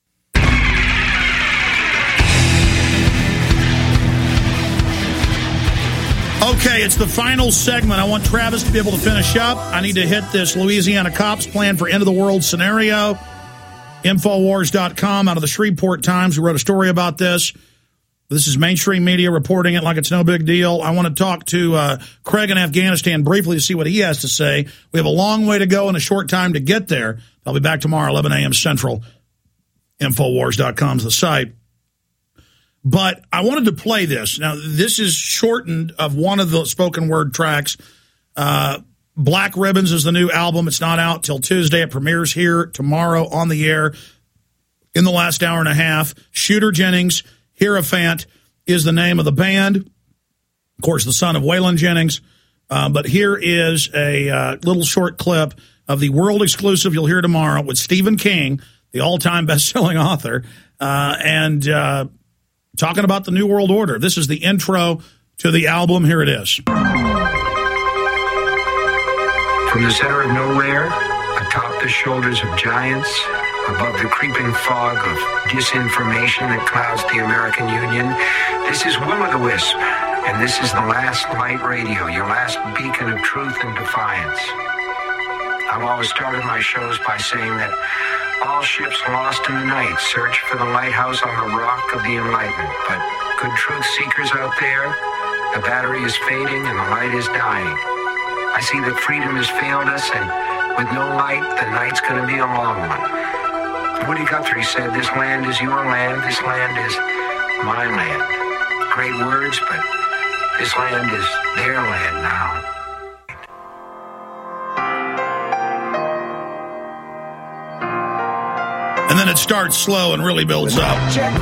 Okay, it's the final segment. I want Travis to be able to finish up. I need to hit this Louisiana cops plan for end-of-the-world scenario. Infowars dot com out of the Shreveport Times. We wrote a story about this. This is mainstream media reporting it like it's no big deal. I want to talk to uh, Craig in Afghanistan briefly to see what he has to say. We have a long way to go and a short time to get there. I'll be back tomorrow, eleven a.m. Central. Infowars dot com is the site. But I wanted to play this. Now, this is shortened of one of the spoken word tracks. Uh, Black Ribbons is the new album. It's not out till Tuesday. It premieres here tomorrow on the air in the last hour and a half. Shooter Jennings, Hierophant is the name of the band. Of course, the son of Waylon Jennings. Uh, but here is a uh, little short clip of the world exclusive you'll hear tomorrow with Stephen King, the all-time best-selling author, uh, and uh, talking about the New World Order. This is the intro to the album. Here it is. From the center of nowhere, atop the shoulders of giants, above the creeping fog of disinformation that clouds the American Union, this is Will-O-the-Wisp, and this is the Last Light Radio, your last beacon of truth and defiance. I've always started my shows by saying that all ships lost in the night search for the lighthouse on the rock of the Enlightenment, but good truth seekers out there, the battery is fading and the light is dying. I see that freedom has failed us, and With no light, the night's going to be a long one. Woody Guthrie said, this land is your land, this land is my land. Great words, but this land is their land now. And then it starts slow and really builds up.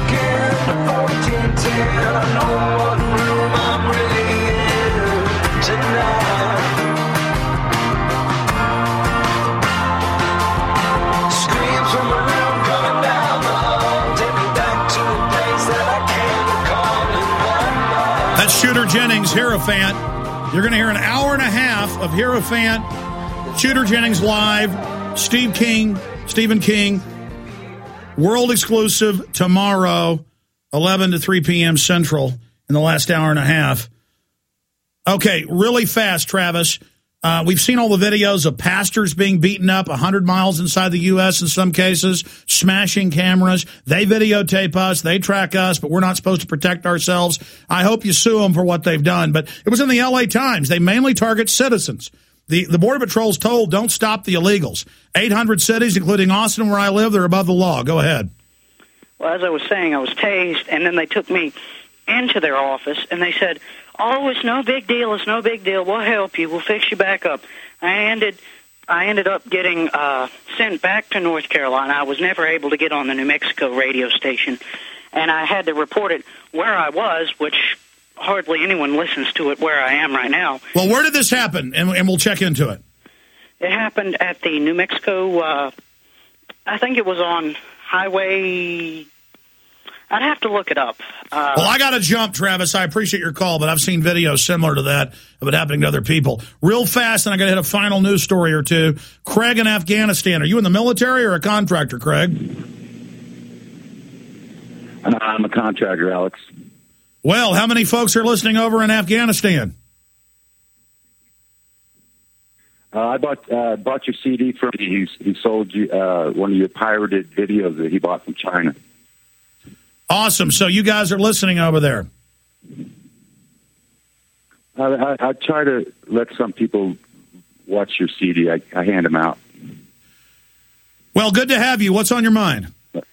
That's Shooter Jennings, Hierophant. You're going to hear an hour and a half of Hierophant, Shooter Jennings live, Steve King, Stephen King. World exclusive tomorrow, eleven to three p.m. Central, in the last hour and a half. Okay, really fast, Travis. Uh, we've seen all the videos of pastors being beaten up one hundred miles inside the U S in some cases, smashing cameras. They videotape us. They track us, but we're not supposed to protect ourselves. I hope you sue them for what they've done. But it was in the L A Times. They mainly target citizens. The, the Border Patrol's told, don't stop the illegals. eight hundred cities, including Austin, where I live, they're above the law. Go ahead. Well, as I was saying, I was tased, and then they took me into their office, and they said, oh, it's no big deal, it's no big deal, we'll help you, we'll fix you back up. I ended I ended up getting uh, sent back to North Carolina. I was never able to get on the New Mexico radio station, and I had to report it where I was, which hardly anyone listens to it where I am right now. Well, where did this happen? And, and we'll check into it. It happened at the New Mexico, uh, I think it was on Highway, I'd have to look it up. Uh, well, I got to jump, Travis. I appreciate your call, but I've seen videos similar to that of it happening to other people. Real fast, and I got to hit a final news story or two. Craig in Afghanistan. Are you in the military or a contractor, Craig? I'm a contractor, Alex. Well, how many folks are listening over in Afghanistan? Uh, I bought uh, bought your C D from you. He, he sold you uh, one of your pirated videos that he bought from China. Awesome. So you guys are listening over there. I, I, I try to let some people watch your C D. I, I hand them out. Well, good to have you. What's on your mind?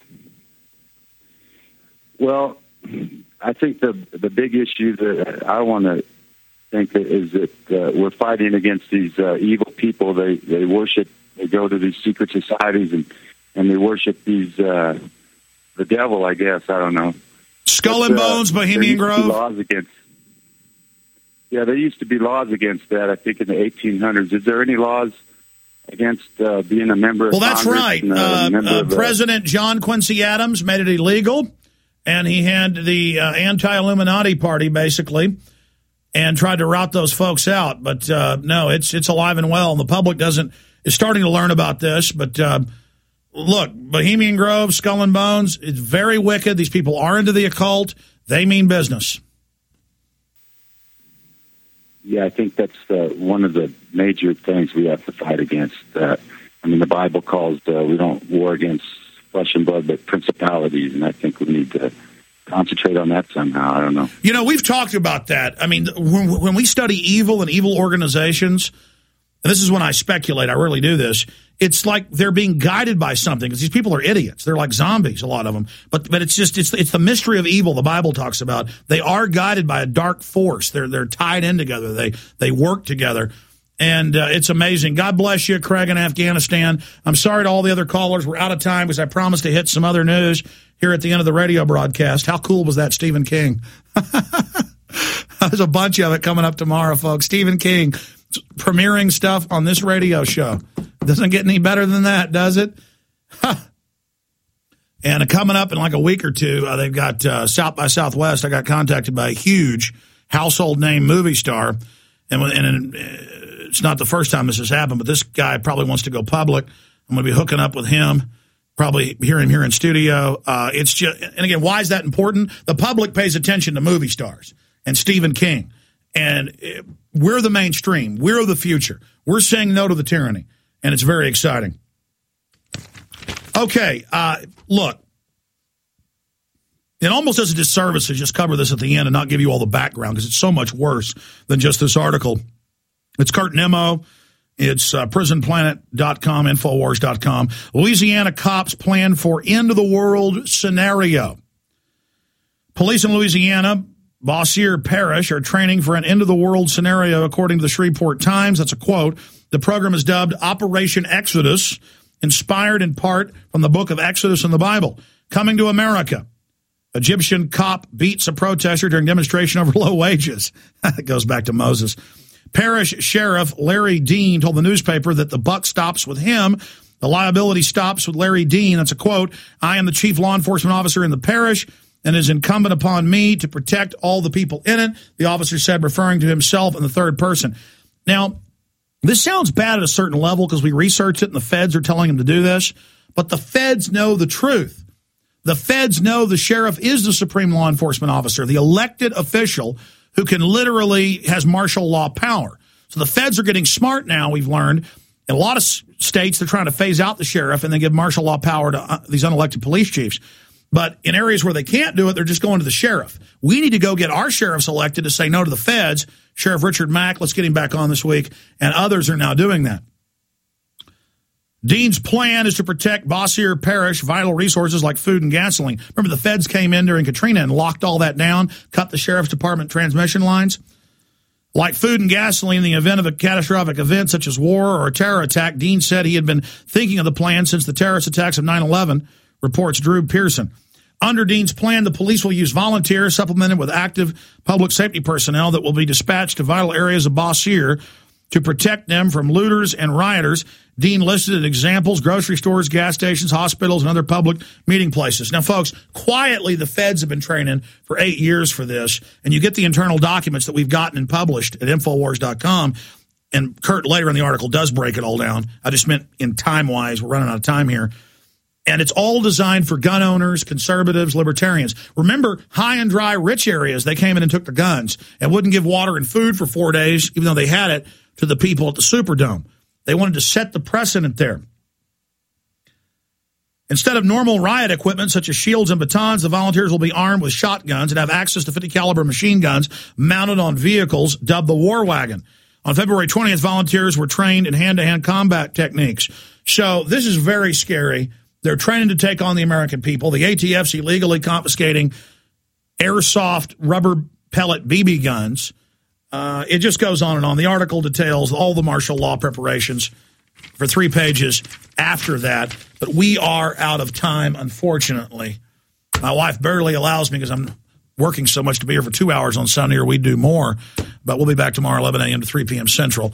Well, I think the the big issue that I want to think that is that uh, we're fighting against these uh, evil people. They they worship. They go to these secret societies and and they worship these uh, the devil. I guess I don't know. Skull but, and uh, Bones, Bohemian Grove. Laws against. Yeah, there used to be laws against that. I think in the eighteen hundreds. Is there any laws against uh, being a member? Well, of that's Congress right. And, uh, uh, member uh, of, uh, President John Quincy Adams made it illegal. And he had the uh, anti-Illuminati party, basically, and tried to rout those folks out. But, uh, no, it's it's alive and well, and the public doesn't is starting to learn about this. But, uh, look, Bohemian Grove, Skull and Bones, it's very wicked. These people are into the occult. They mean business. Yeah, I think that's uh, one of the major things we have to fight against. Uh, I mean, the Bible calls uh, we don't war against flesh and blood, but principalities, and I think we need to concentrate on that somehow. I don't know. You know, we've talked about that. I mean, when, when we study evil and evil organizations, and this is when I speculate, I really do this, it's like they're being guided by something, because these people are idiots. They're like zombies, a lot of them. But but it's just, it's it's the mystery of evil the Bible talks about. They are guided by a dark force. They're they're tied in together. They, they work together. And uh, it's amazing. God bless you, Craig, in Afghanistan. I'm sorry to all the other callers. We're out of time because I promised to hit some other news here at the end of the radio broadcast. How cool was that, Stephen King? There's a bunch of it coming up tomorrow, folks. Stephen King premiering stuff on this radio show. Doesn't get any better than that, does it? And coming up in like a week or two, uh, they've got uh, South by Southwest. I got contacted by a huge household name movie star. And, and it's not the first time this has happened, but this guy probably wants to go public. I'm going to be hooking up with him, probably hear him here in studio. Uh, it's just, and again, why is that important? The public pays attention to movie stars and Stephen King. And it, we're the mainstream. We're the future. We're saying no to the tyranny. And it's very exciting. Okay, uh, look. It almost does a disservice to just cover this at the end and not give you all the background, because it's so much worse than just this article. It's Kurt Nimmo, It's uh, prison planet dot com, infowars dot com. Louisiana cops plan for end-of-the-world scenario. Police in Louisiana, Bossier Parish, are training for an end-of-the-world scenario, according to the Shreveport Times. That's a quote. The program is dubbed Operation Exodus, inspired in part from the book of Exodus in the Bible. Coming to America. Egyptian cop beats a protester during demonstration over low wages. That goes back to Moses. Parish Sheriff Larry Dean told the newspaper that the buck stops with him. The liability stops with Larry Dean. That's a quote. I am the chief law enforcement officer in the parish, and it is incumbent upon me to protect all the people in it, the officer said, referring to himself in the third person. Now, this sounds bad at a certain level because we researched it and the feds are telling him to do this, but the feds know the truth. The feds know the sheriff is the supreme law enforcement officer, the elected official who can literally has martial law power. So the feds are getting smart now, we've learned. In a lot of states, they're trying to phase out the sheriff and then give martial law power to uh, these unelected police chiefs. But in areas where they can't do it, they're just going to the sheriff. We need to go get our sheriffs elected to say no to the feds. Sheriff Richard Mack, let's get him back on this week, and others are now doing that. Dean's plan is to protect Bossier Parish vital resources like food and gasoline. Remember, the feds came in during Katrina and locked all that down, cut the sheriff's department transmission lines. Like food and gasoline in the event of a catastrophic event such as war or a terror attack, Dean said he had been thinking of the plan since the terrorist attacks of nine eleven, reports Drew Pearson. Under Dean's plan, the police will use volunteers supplemented with active public safety personnel that will be dispatched to vital areas of Bossier to protect them from looters and rioters. Dean listed examples: grocery stores, gas stations, hospitals, and other public meeting places. Now, folks, quietly, the feds have been training for eight years for this, and you get the internal documents that we've gotten and published at infowars dot com, and Kurt later in the article does break it all down. I just meant in time-wise. We're running out of time here. And it's all designed for gun owners, conservatives, libertarians. Remember, high and dry, rich areas, they came in and took the guns and wouldn't give water and food for four days, even though they had it, to the people at the Superdome. They wanted to set the precedent there. Instead of normal riot equipment such as shields and batons, the volunteers will be armed with shotguns and have access to fifty caliber machine guns mounted on vehicles dubbed the War Wagon. On February twentieth, volunteers were trained in hand-to-hand combat techniques. So this is very scary. They're training to take on the American people. The A T F's illegally confiscating airsoft rubber pellet B B guns. Uh, it just goes on and on. The article details all the martial law preparations for three pages after that. But we are out of time, unfortunately. My wife barely allows me because I'm working so much to be here for two hours on Sunday, or we'd do more. But we'll be back tomorrow, eleven a.m. to three p.m. Central.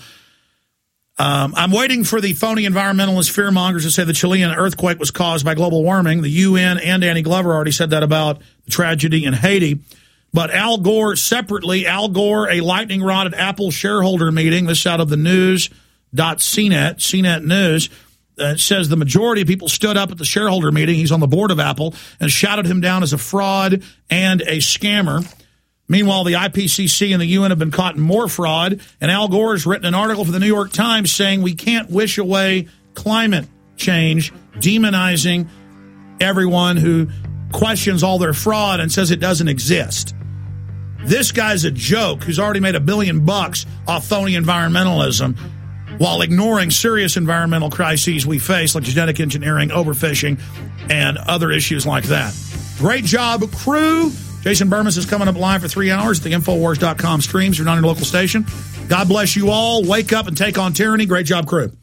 Um, I'm waiting for the phony environmentalist fearmongers to say the Chilean earthquake was caused by global warming. The U N and Danny Glover already said that about the tragedy in Haiti. But Al Gore separately, Al Gore, a lightning rod at Apple shareholder meeting, this out of the news dot c net, C net News, uh, says the majority of people stood up at the shareholder meeting. He's on the board of Apple, and shouted him down as a fraud and a scammer. Meanwhile, the I P C C and the U N have been caught in more fraud, and Al Gore has written an article for the New York Times saying we can't wish away climate change, demonizing everyone who questions all their fraud and says it doesn't exist. This guy's a joke who's already made a billion bucks off phony environmentalism while ignoring serious environmental crises we face, like genetic engineering, overfishing, and other issues like that. Great job, crew. Jason Burmis is coming up live for three hours at the infowars dot com streams. You're not in your local station. God bless you all. Wake up and take on tyranny. Great job, crew.